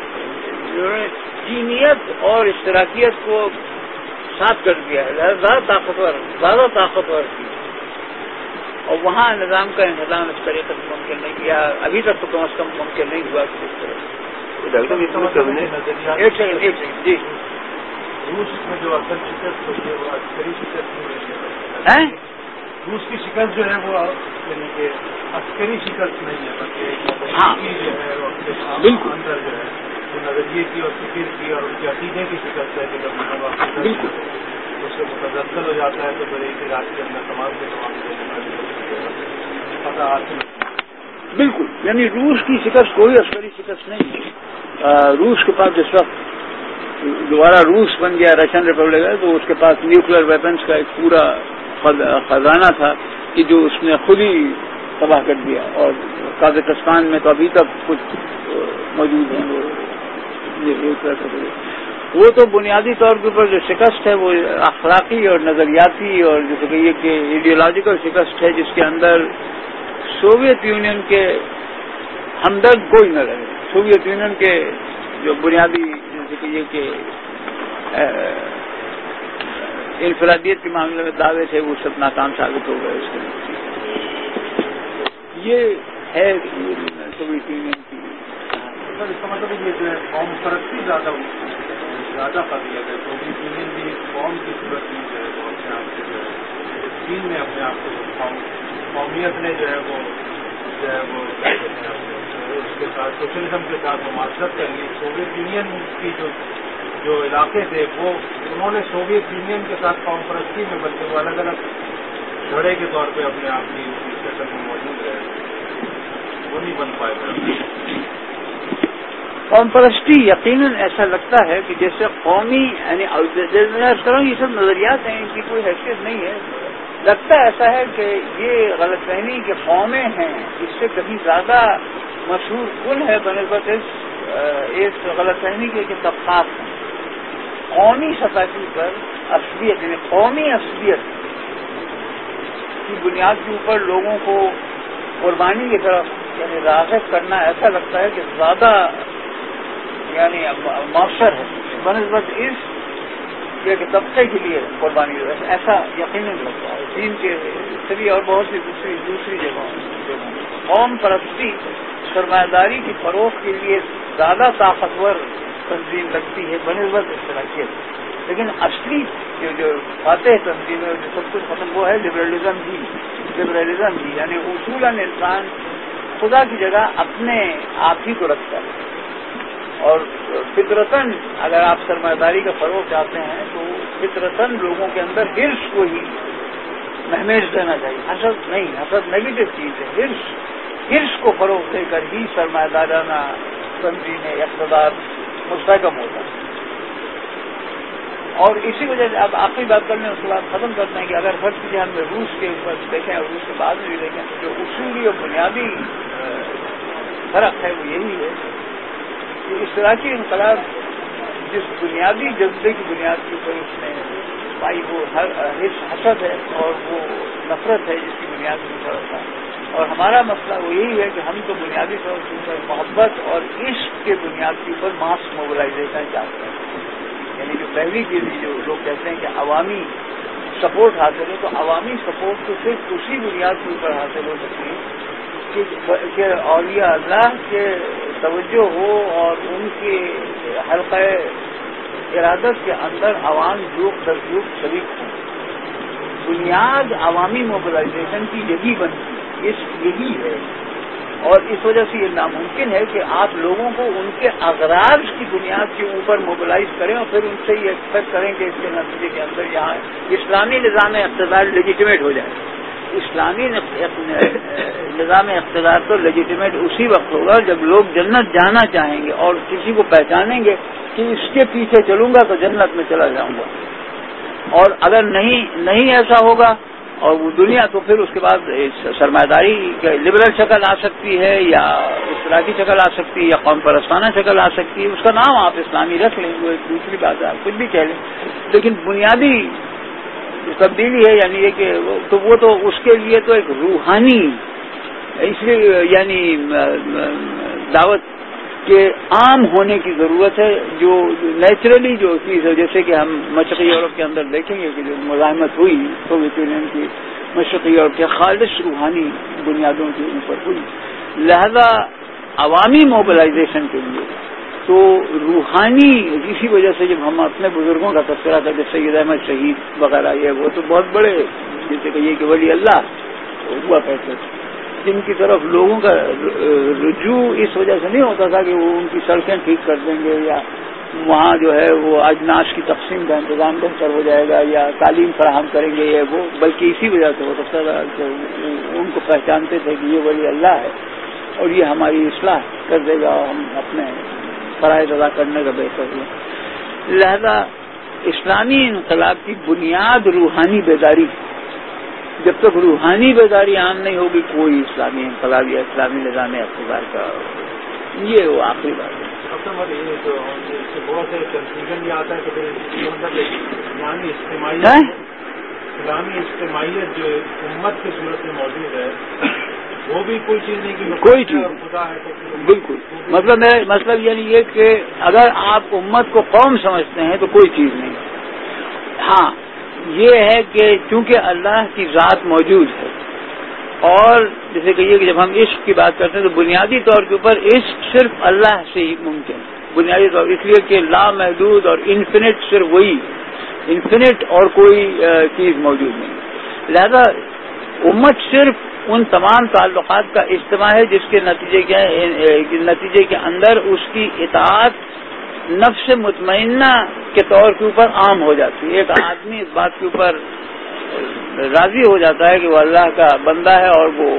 چینیت اور اشتراکیت کو ساتھ کر دیا ہے، زیادہ طاقتور کی، اور وہاں نظام کا انہدام اس طریقے سے ممکن نہیں کیا، ابھی تک تو کم از کم ممکن نہیں ہوا کہ اس طرح. ایک سیکنڈ جی. روس میں جو اصل شکست ہوئی ہے وہ عسکری شکست ہے. روس کی شکست جو ہے وہ یعنی کہ عسکری شکست نہیں ہے بلکہ ہاں جو ہے وہ بالکل اندر جو ہے جو نظریے کی اور فکر کی اور ان کے عقیدے کی شکست ہے کہ جب بالکل اس سے متزلزل ہو جاتا ہے تو پھر ایک ہی رات کے اندر تمام کے پتہ حاصل. بالکل یعنی روس کی شکست کوئی عسکری شکست نہیں ہے. روس کے پاس جس وقت دوبارہ روس بن گیا رشین ریپبلک ہے تو اس کے پاس نیوکلیر ویپنس کا ایک پورا خزانہ تھا کہ جو اس نے خود ہی تباہ کر دیا، اور قازقستان میں تو ابھی تک کچھ موجود ہیں وہ تو بنیادی طور کے اوپر جو شکست ہے وہ اخلاقی اور نظریاتی اور جیسے کہ یہ کہ ایڈیولوجیکل شکست ہے، جس کے اندر سوویت یونین کے ہمدرد کوئی نہ رہے. سوویت یونین کے جو بنیادی جیسے کہ یہ کہ انفرادیت کے معاملے میں دعوے تھے وہ سب ناکام ثابت ہو گئے. اس کے یہ ہے سوویت یونین کی. اس کا مطلب یہ جو ہے قوم پرستی زیادہ کر دیا گیا. سوویت یونین بھی قوم کی صورت میں جو ہے وہ اپنے آپ سے جو ہے چین نے اپنے آپ کو قومیت نے جو ہے وہ اس کے ساتھ سوشلزم کے ساتھ مماثلت کر لی. سوویت یونین کی جو علاقے تھے وہ انہوں نے سوویت یونین کے ساتھ قوم پرستی میں بلکہ وہ الگ الگ جھڑے کے طور پہ اپنے آپ کی شکل میں موجود رہے. وہ نہیں بن پائے. قوم پرستی یقیناً ایسا لگتا ہے کہ جیسے قومی یعنی یہ سب نظریات ہیں، ان کی کوئی حیثیت نہیں ہے. لگتا ایسا ہے کہ یہ غلط فہمی کہ قومیں ہیں اس سے کہیں زیادہ مشہور کن ہے بنسبت اس غلط فہمی کے کہ طبقات ہیں. قومی سطح پر اصلیت یعنی قومی اصلیت کی بنیاد کے اوپر لوگوں کو قربانی کی طرف یعنی راغب کرنا ایسا لگتا ہے کہ زیادہ یعنی مؤثر ہے بنسبت اس کہ طبقے کے لیے قربانی ایسا یقیناً لگتا ہے. چین کے سبھی اور بہت سی دوسری جگہوں قوم پرستی سرمایہ داری کی فروغ کے لیے زیادہ طاقتور تنظیم لگتی ہے بنسبت اشتراکیت. لیکن اصلی جو فاتح تنظیم ہے جو سب کچھ ختم وہ ہے لبرلزم ہی یعنی اصولاً انسان خدا کی جگہ اپنے آپ ہی کو رکھتا ہے، اور فطرتاً اگر آپ سرمایہ داری کا فروغ چاہتے ہیں تو فطرتاً لوگوں کے اندر ہرس کو ہی مہمیز دینا چاہیے. حسد نہیں، حسد نیگیٹو چیز ہے. ہرس کو فروغ دے کر ہی سرمایہ دارانہ تنظیم اقتدار مستحکم ہوتا ہے. اور اسی وجہ سے اب آخری بات کر لیں اس کے بعد ختم کرتے ہیں کہ اگر فرض کی جان میں روس کے اوپر دیکھیں اور روس کے بعد میں بھی دیکھیں تو جو اصولی اور بنیادی فرق ہے وہ یہی ہے کہ اشتراکی انقلاب جس بنیادی جذبے کی بنیاد کے اوپر اس نے پائی وہ حسد ہے اور وہ نفرت ہے جس کی بنیاد کے اوپر اور ہمارا مسئلہ وہ یہی ہے کہ ہم تو بنیادی طور پر محبت اور عشق کے بنیاد کے اوپر ماس موبلائزیشن چاہتے ہیں. یعنی کہ پہلی چیز جو لوگ کہتے ہیں کہ عوامی سپورٹ حاصل ہے، تو عوامی سپورٹ تو صرف اسی بنیاد کے اوپر حاصل ہو سکتی ہے کہ اولیاء اللہ کے توجہ ہو اور ان کے حلقہ ارادت کے اندر عوام جوک در جوک شریک ہوں. بنیاد عوامی موبلائزیشن کی یہی بنتی ہے، یہی ہے. اور اس وجہ سے یہ ناممکن ہے کہ آپ لوگوں کو ان کے اغراض کی بنیاد کے اوپر موبلائز کریں اور پھر ان سے یہ ایکسپیکٹ کریں کہ اس کے نتیجے کے اندر یہاں اسلامی نظام اقتدار لیجیٹیمیٹ ہو جائے. اسلامی نظام اقتدار تو لیجیٹیمیٹ اسی وقت ہوگا جب لوگ جنت جانا چاہیں گے اور کسی کو پہچانیں گے کہ اس کے پیچھے چلوں گا تو جنت میں چلا جاؤں گا. اور اگر نہیں ایسا ہوگا اور وہ دنیا، تو پھر اس کے بعد سرمایہ داری کا لبرل شکل آ سکتی ہے یا اشتراکی شکل آ سکتی ہے یا قوم پرستانہ شکل آ سکتی ہے. اس کا نام آپ اسلامی رکھ لیں، وہ ایک دوسری بات ہے، آپ کچھ بھی کہہ لیں، لیکن بنیادی تبدیلی ہے یعنی یہ کہ وہ تو اس کے لیے تو ایک روحانی، اس لیے یعنی دعوت کے عام ہونے کی ضرورت ہے جو نیچرلی جو چیز ہے. جیسے کہ ہم مشرقی یورپ کے اندر دیکھیں گے کہ جو مزاحمت ہوئی سوویت یونین کی مشرقی یورپ کے خالص روحانی بنیادوں کے اوپر ہوئی، لہذا عوامی موبلائزیشن کے لیے تو روحانی، اسی وجہ سے جب ہم اپنے بزرگوں کا تذکرہ کرتے سید احمد شہید وغیرہ، یہ وہ تو بہت بڑے جیسے کہ یہ کہ ولی اللہ ہوا کرتے تھے، جن کی طرف لوگوں کا رجوع اس وجہ سے نہیں ہوتا تھا کہ وہ ان کی سڑکیں ٹھیک کر دیں گے یا وہاں جو ہے وہ اجناس کی تقسیم کا انتظام بہتر ہو جائے گا یا تعلیم فراہم کریں گے یہ وہ، بلکہ اسی وجہ سے ہوتا تھا کہ ان کو پہچانتے تھے کہ یہ ولی اللہ ہے اور یہ ہماری اصلاح کر دے گا اور ہم اپنے فرائض ادا کرنے کا بہتر ہو. لہذا اسلامی انقلاب کی بنیاد روحانی بیداری. جب تک روحانی بیداری عام نہیں ہوگی کوئی اسلامی انقلاب یا اسلامی نظام اقتدار کا یہ وہ آخری بات ہے. یہ جو بہت سے کنفیوژن یہ آتا ہے کہ اسلامی اجتماعیت جو امت کی صورت میں موجود ہے وہ بھی کوئی چیز نہیں کہ کوئی چیز خدا ہے تو بالکل. مطلب یعنی یہ کہ اگر آپ امت کو قوم سمجھتے ہیں تو کوئی چیز نہیں. ہاں یہ ہے کہ چونکہ اللہ کی ذات موجود ہے اور جیسے کہیے کہ جب ہم عشق کی بات کرتے ہیں تو بنیادی طور کے اوپر عشق صرف اللہ سے ہی ممکن بنیادی طور، اس لیے کہ لامحدود اور انفینٹ صرف وہی انفینٹ اور کوئی چیز موجود نہیں. لہذا امت صرف ان تمام تعلقات کا اجتماع ہے جس کے نتیجے کے اندر اس کی اطاعت نفس مطمئنہ کے طور کے اوپر عام ہو جاتی ہے. ایک آدمی اس بات کے اوپر راضی ہو جاتا ہے کہ وہ اللہ کا بندہ ہے اور وہ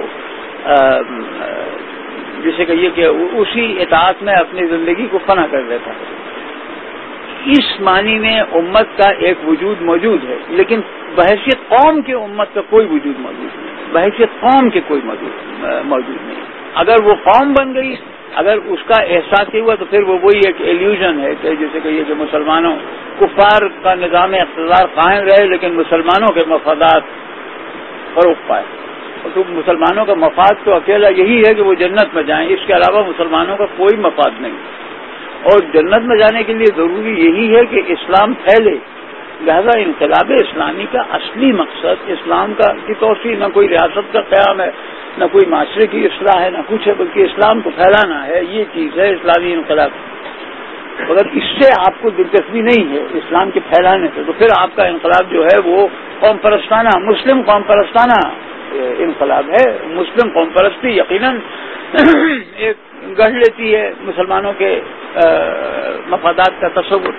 جسے کہیے کہ اسی اطاعت میں اپنی زندگی کو فنا کر دیتا ہے. اس معنی میں امت کا ایک وجود موجود ہے، لیکن بحیثیت قوم کے امت کا کوئی وجود موجود نہیں. بحیثیت قوم کے کوئی موجود نہیں. اگر وہ قوم بن گئی، اگر اس کا احساس ہی ہوا تو پھر وہ وہی ایک ایلیوژن ہے کہ جیسے کہ یہ کہ مسلمانوں کفار کا نظام اقتدار قائم رہے لیکن مسلمانوں کے مفادات فروغ پائے. اور تو مسلمانوں کا مفاد تو اکیلا یہی ہے کہ وہ جنت میں جائیں، اس کے علاوہ مسلمانوں کا کوئی مفاد نہیں. اور جنت میں جانے کے لیے ضروری یہی ہے کہ اسلام پھیلے. لہذا انقلاب اسلامی کا اصلی مقصد اسلام کی توسیع، نہ کوئی ریاست کا قیام ہے، نہ کوئی معاشرے کی اصلاح ہے، نہ کچھ ہے، بلکہ اسلام کو پھیلانا ہے. یہ چیز ہے اسلامی انقلاب. اگر اس سے آپ کو دلچسپی نہیں ہے اسلام کے پھیلانے سے تو پھر آپ کا انقلاب جو ہے وہ قوم پرستانہ، مسلم قوم پرستانہ انقلاب ہے. مسلم قوم پرستی یقیناً ایک گڑھ لیتی ہے مسلمانوں کے مفادات کا تصور.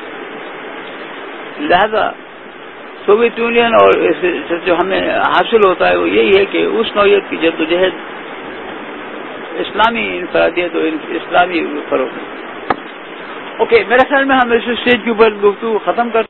لہذا سوویت یونین اور جو ہمیں حاصل ہوتا ہے وہ یہی ہے کہ اس نوعیت کی جدوجہد اسلامی انفرادیت اور اسلامی فروغ. اوکے، میرے خیال میں ہم اس اسٹیج کے اوپر گفتگو ختم کرتے